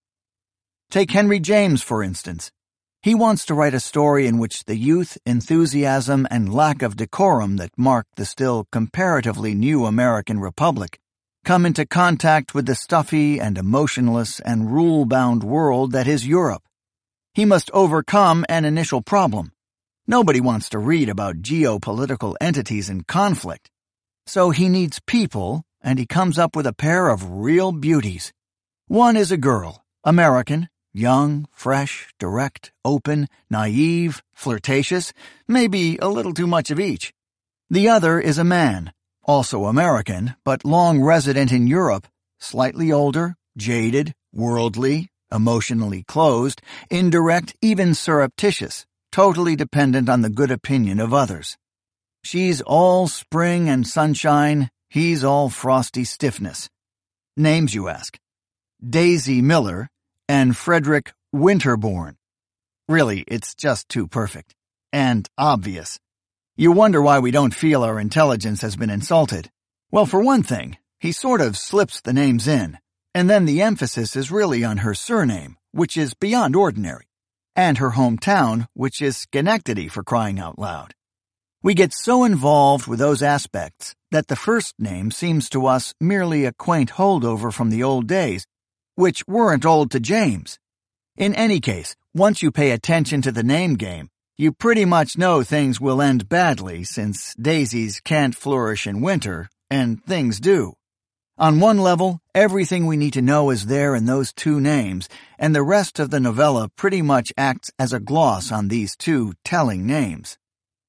Take Henry James, for instance. He wants to write a story in which the youth, enthusiasm, and lack of decorum that mark the still comparatively new American Republic come into contact with the stuffy and emotionless and rule-bound world that is Europe. He must overcome an initial problem. Nobody wants to read about geopolitical entities in conflict. So he needs people, and he comes up with a pair of real beauties. One is a girl, American, young, fresh, direct, open, naive, flirtatious, maybe a little too much of each. The other is a man, also American, but long resident in Europe, slightly older, jaded, worldly, emotionally closed, indirect, even surreptitious, totally dependent on the good opinion of others. She's all spring and sunshine, he's all frosty stiffness. Names, you ask. Daisy Miller and Frederick Winterbourne. Really, it's just too perfect. And obvious. You wonder why we don't feel our intelligence has been insulted. Well, for one thing, he sort of slips the names in, and then the emphasis is really on her surname, which is beyond ordinary, and her hometown, which is Schenectady, for crying out loud. We get so involved with those aspects that the first name seems to us merely a quaint holdover from the old days, which weren't old to James. In any case, once you pay attention to the name game, you pretty much know things will end badly since daisies can't flourish in winter, and things do. On one level, everything we need to know is there in those two names, and the rest of the novella pretty much acts as a gloss on these two telling names.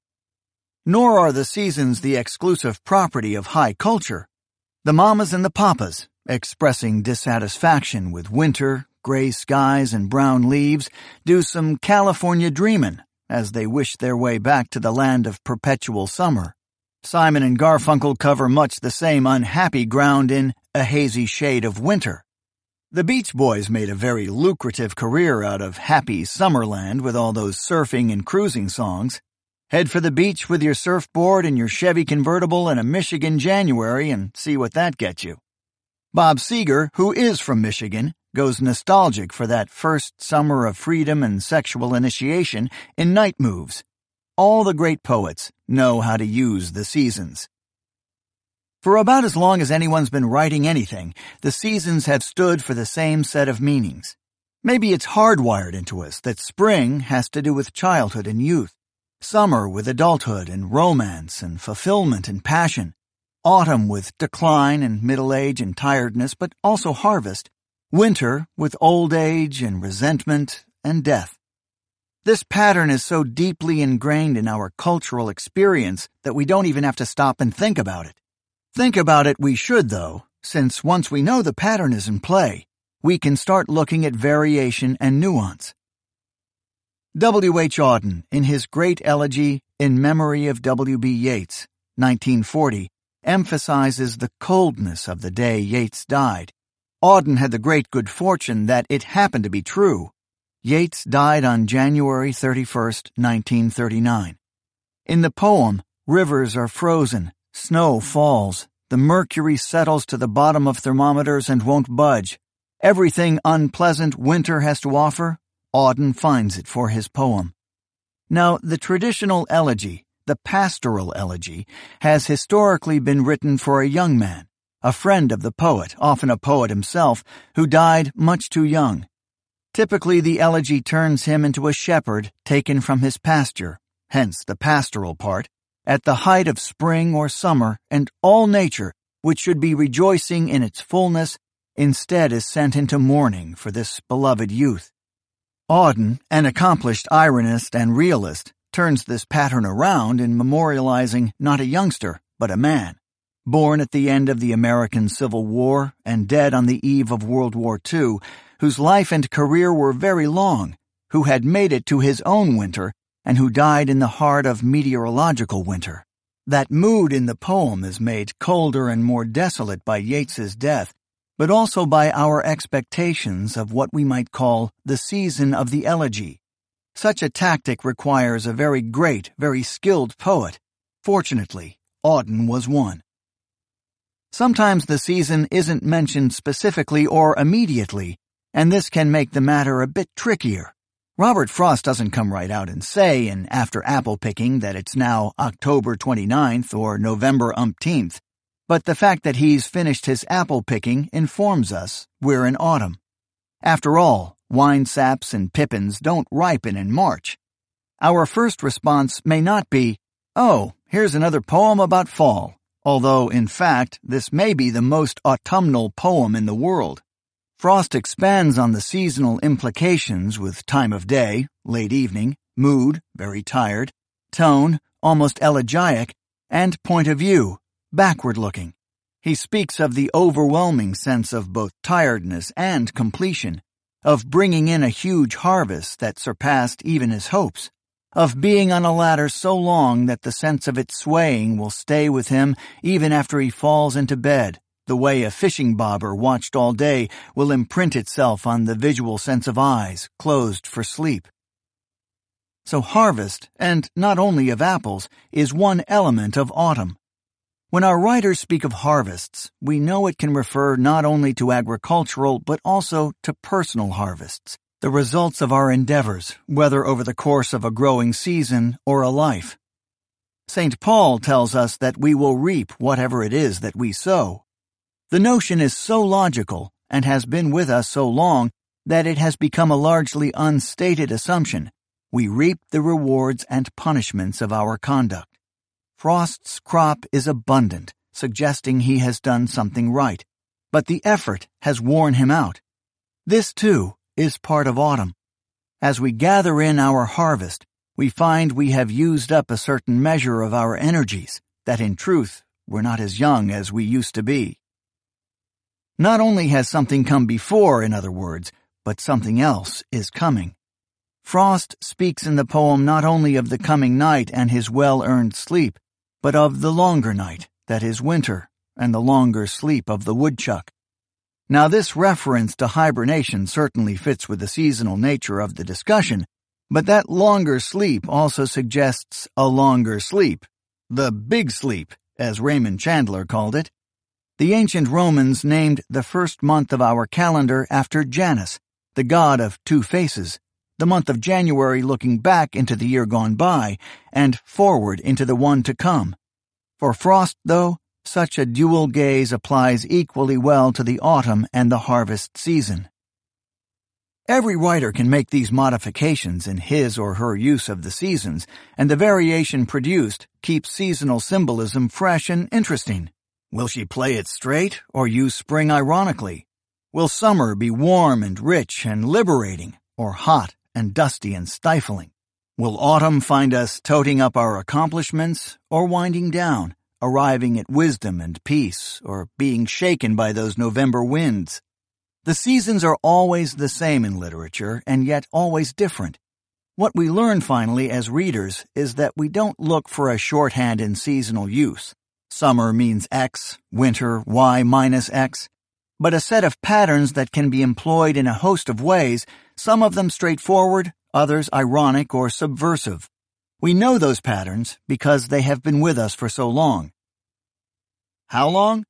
Nor are the seasons the exclusive property of high culture. The mamas and the papas, expressing dissatisfaction with winter, gray skies, and brown leaves, do some California dreamin' as they wish their way back to the land of perpetual summer. Simon and Garfunkel cover much the same unhappy ground in A Hazy Shade of Winter. The Beach Boys made a very lucrative career out of happy Summerland with all those surfing and cruising songs. Head for the beach with your surfboard and your Chevy convertible in a Michigan January and see what that gets you. Bob Seger, who is from Michigan, goes nostalgic for that first summer of freedom and sexual initiation in Night Moves. All the great poets know how to use the seasons. For about as long as anyone's been writing anything, the seasons have stood for the same set of meanings. Maybe it's hardwired into us that spring has to do with childhood and youth, summer with adulthood and romance and fulfillment and passion, autumn with decline and middle age and tiredness, but also harvest, winter with old age and resentment and death. This pattern is so deeply ingrained in our cultural experience that we don't even have to stop and think about it. Think about it we should, though, since once we know the pattern is in play, we can start looking at variation and nuance. W H Auden, in his great elegy In Memory of W B Yeats, nineteen forty, emphasizes the coldness of the day Yeats died. Auden had the great good fortune that it happened to be true. Yeats died on January thirty-first, nineteen thirty-nine. In the poem, rivers are frozen, snow falls, the mercury settles to the bottom of thermometers and won't budge. Everything unpleasant winter has to offer, Auden finds it for his poem. Now, the traditional elegy, the pastoral elegy, has historically been written for a young man, a friend of the poet, often a poet himself, who died much too young. Typically, the elegy turns him into a shepherd taken from his pasture, hence the pastoral part, at the height of spring or summer, and all nature, which should be rejoicing in its fullness, instead is sent into mourning for this beloved youth. Auden, an accomplished ironist and realist, turns this pattern around in memorializing not a youngster, but a man, born at the end of the American Civil War and dead on the eve of World War Two, whose life and career were very long, who had made it to his own winter, and who died in the heart of meteorological winter. That mood in the poem is made colder and more desolate by Yeats's death, but also by our expectations of what we might call the season of the elegy. Such a tactic requires a very great, very skilled poet. Fortunately, Auden was one. Sometimes the season isn't mentioned specifically or immediately, and this can make the matter a bit trickier. Robert Frost doesn't come right out and say in After Apple Picking that it's now October twenty-ninth or November umpteenth. But the fact that he's finished his apple picking informs us we're in autumn. After all, wine saps and pippins don't ripen in March. Our first response may not be, oh, here's another poem about fall, although, in fact, this may be the most autumnal poem in the world. Frost expands on the seasonal implications with time of day, late evening, mood, very tired, tone, almost elegiac, and point of view, backward-looking. He speaks of the overwhelming sense of both tiredness and completion, of bringing in a huge harvest that surpassed even his hopes, of being on a ladder so long that the sense of its swaying will stay with him even after he falls into bed, the way a fishing bobber watched all day will imprint itself on the visual sense of eyes closed for sleep. So harvest, and not only of apples, is one element of autumn. When our writers speak of harvests, we know it can refer not only to agricultural but also to personal harvests, the results of our endeavors, whether over the course of a growing season or a life. Saint Paul tells us that we will reap whatever it is that we sow. The notion is so logical and has been with us so long that it has become a largely unstated assumption. We reap the rewards and punishments of our conduct. Frost's crop is abundant, suggesting he has done something right, but the effort has worn him out. This, too, is part of autumn. As we gather in our harvest, we find we have used up a certain measure of our energies, that in truth we're not as young as we used to be. Not only has something come before, in other words, but something else is coming. Frost speaks in the poem not only of the coming night and his well-earned sleep, but of the longer night, that is winter, and the longer sleep of the woodchuck. Now this reference to hibernation certainly fits with the seasonal nature of the discussion, but that longer sleep also suggests a longer sleep, the big sleep, as Raymond Chandler called it. The ancient Romans named the first month of our calendar after Janus, the god of two faces, the month of January looking back into the year gone by and forward into the one to come. For Frost, though, such a dual gaze applies equally well to the autumn and the harvest season. Every writer can make these modifications in his or her use of the seasons, and the variation produced keeps seasonal symbolism fresh and interesting. Will she play it straight or use spring ironically? Will summer be warm and rich and liberating, or hot and dusty and stifling? Will autumn find us toting up our accomplishments or winding down, arriving at wisdom and peace, or being shaken by those November winds? The seasons are always the same in literature, and yet always different. What we learn finally as readers is that we don't look for a shorthand in seasonal use. Summer means X, winter Y minus X, but a set of patterns that can be employed in a host of ways, some of them straightforward, others ironic or subversive. We know those patterns because they have been with us for so long. How long?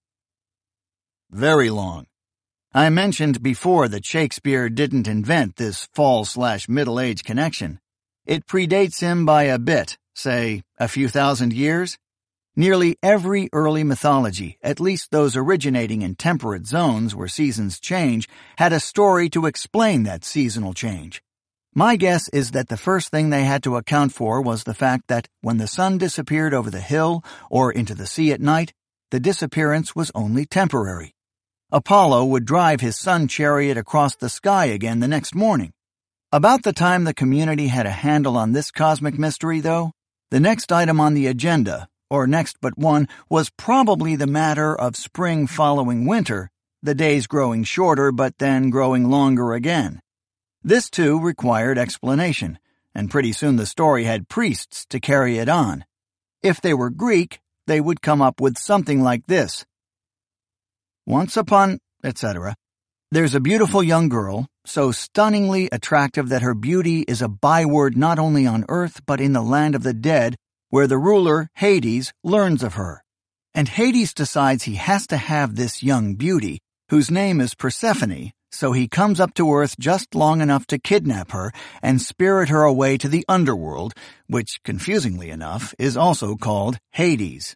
Very long. I mentioned before that Shakespeare didn't invent this fall-slash-middle-age connection. It predates him by a bit, say, a few thousand years. Nearly every early mythology, at least those originating in temperate zones where seasons change, had a story to explain that seasonal change. My guess is that the first thing they had to account for was the fact that when the sun disappeared over the hill or into the sea at night, the disappearance was only temporary. Apollo would drive his sun chariot across the sky again the next morning. About the time the community had a handle on this cosmic mystery, though, the next item on the agenda, or next but one, was probably the matter of spring following winter, the days growing shorter but then growing longer again. This, too, required explanation, and pretty soon the story had priests to carry it on. If they were Greek, they would come up with something like this. Once upon, et cetera, there's a beautiful young girl, so stunningly attractive that her beauty is a byword not only on earth but in the land of the dead, where the ruler, Hades, learns of her. And Hades decides he has to have this young beauty, whose name is Persephone, so he comes up to earth just long enough to kidnap her and spirit her away to the underworld, which, confusingly enough, is also called Hades.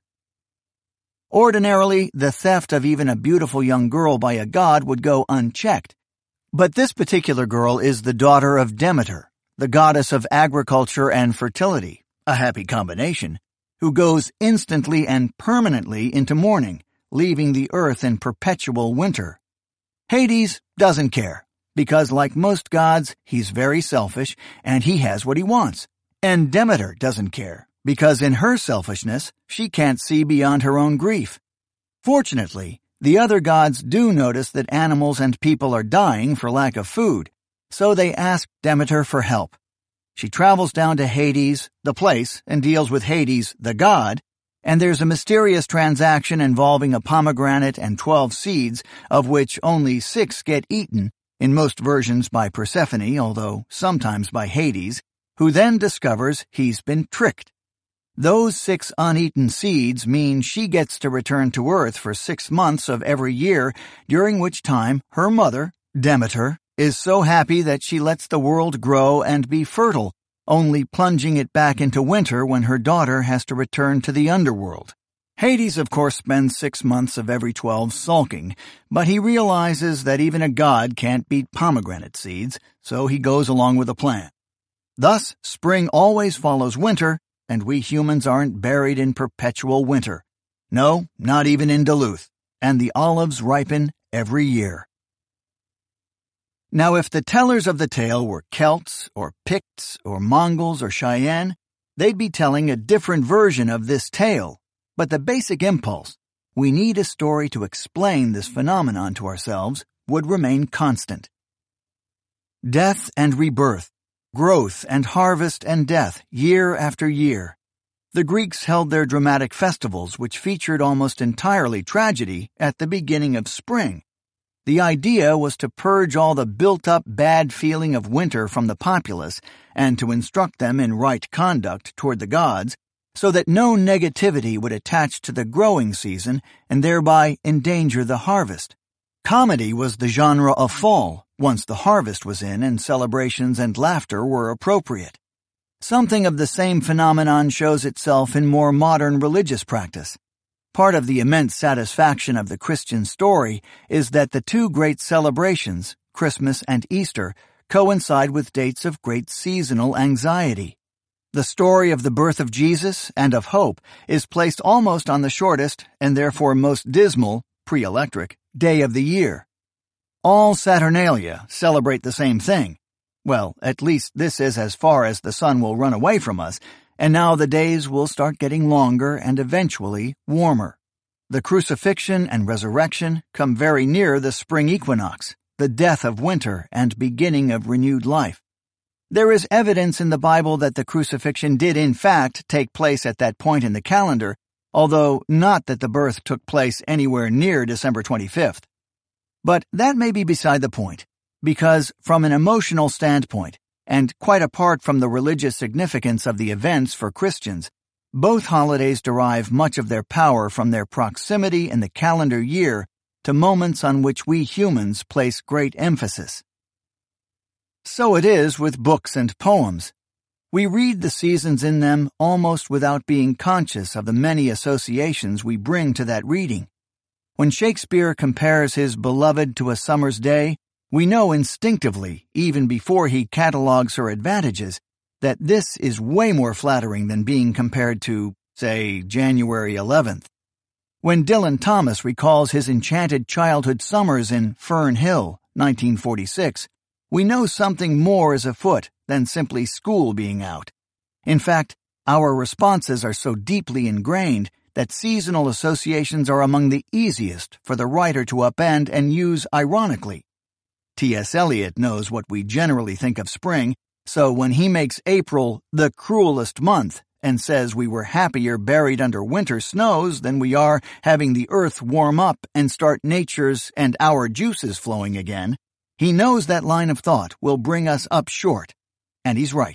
Ordinarily, the theft of even a beautiful young girl by a god would go unchecked. But this particular girl is the daughter of Demeter, the goddess of agriculture and fertility, a happy combination, who goes instantly and permanently into mourning, leaving the earth in perpetual winter. Hades doesn't care, because like most gods, he's very selfish and he has what he wants. And Demeter doesn't care, because in her selfishness, she can't see beyond her own grief. Fortunately, the other gods do notice that animals and people are dying for lack of food, so they ask Demeter for help. She travels down to Hades, the place, and deals with Hades, the god, and there's a mysterious transaction involving a pomegranate and twelve seeds, of which only six get eaten, in most versions by Persephone, although sometimes by Hades, who then discovers he's been tricked. Those six uneaten seeds mean she gets to return to Earth for six months of every year, during which time her mother, Demeter, is so happy that she lets the world grow and be fertile, only plunging it back into winter when her daughter has to return to the underworld. Hades, of course, spends six months of every twelve sulking, but he realizes that even a god can't beat pomegranate seeds, so he goes along with the plan. Thus, spring always follows winter, and we humans aren't buried in perpetual winter. No, not even in Duluth, and the olives ripen every year. Now, if the tellers of the tale were Celts, or Picts, or Mongols, or Cheyenne, they'd be telling a different version of this tale. But the basic impulse, we need a story to explain this phenomenon to ourselves, would remain constant. Death and rebirth, growth and harvest and death, year after year. The Greeks held their dramatic festivals, which featured almost entirely tragedy, at the beginning of spring. The idea was to purge all the built-up bad feeling of winter from the populace and to instruct them in right conduct toward the gods, so that no negativity would attach to the growing season and thereby endanger the harvest. Comedy was the genre of fall, once the harvest was in and celebrations and laughter were appropriate. Something of the same phenomenon shows itself in more modern religious practice. Part of the immense satisfaction of the Christian story is that the two great celebrations, Christmas and Easter, coincide with dates of great seasonal anxiety. The story of the birth of Jesus and of hope is placed almost on the shortest, and therefore most dismal, pre-electric, day of the year. All Saturnalia celebrate the same thing. Well, at least this is as far as the sun will run away from us, and now the days will start getting longer and eventually warmer. The crucifixion and resurrection come very near the spring equinox, the death of winter and beginning of renewed life. There is evidence in the Bible that the crucifixion did in fact take place at that point in the calendar, although not that the birth took place anywhere near December twenty-fifth. But that may be beside the point, because from an emotional standpoint, and quite apart from the religious significance of the events for Christians, both holidays derive much of their power from their proximity in the calendar year to moments on which we humans place great emphasis. So it is with books and poems. We read the seasons in them almost without being conscious of the many associations we bring to that reading. When Shakespeare compares his beloved to a summer's day, we know instinctively, even before he catalogues her advantages, that this is way more flattering than being compared to, say, January eleventh. When Dylan Thomas recalls his enchanted childhood summers in Fern Hill, nineteen forty-six, we know something more is afoot than simply school being out. In fact, our responses are so deeply ingrained that seasonal associations are among the easiest for the writer to upend and use ironically. T S Eliot knows what we generally think of spring, so when he makes April the cruelest month and says we were happier buried under winter snows than we are having the earth warm up and start nature's and our juices flowing again, he knows that line of thought will bring us up short, and he's right.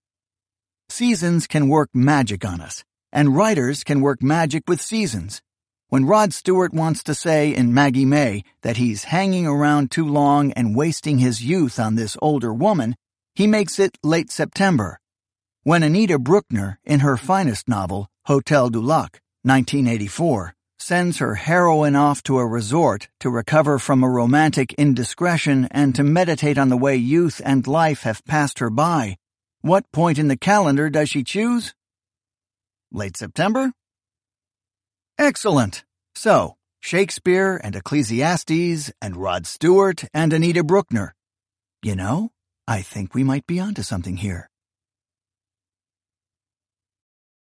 Seasons can work magic on us, and writers can work magic with seasons. When Rod Stewart wants to say in Maggie May that he's hanging around too long and wasting his youth on this older woman, he makes it late September. When Anita Brookner, in her finest novel, Hotel du Lac, nineteen eighty-four, sends her heroine off to a resort to recover from a romantic indiscretion and to meditate on the way youth and life have passed her by, what point in the calendar does she choose? Late September? Excellent. So, Shakespeare and Ecclesiastes and Rod Stewart and Anita Brookner. You know, I think we might be onto something here.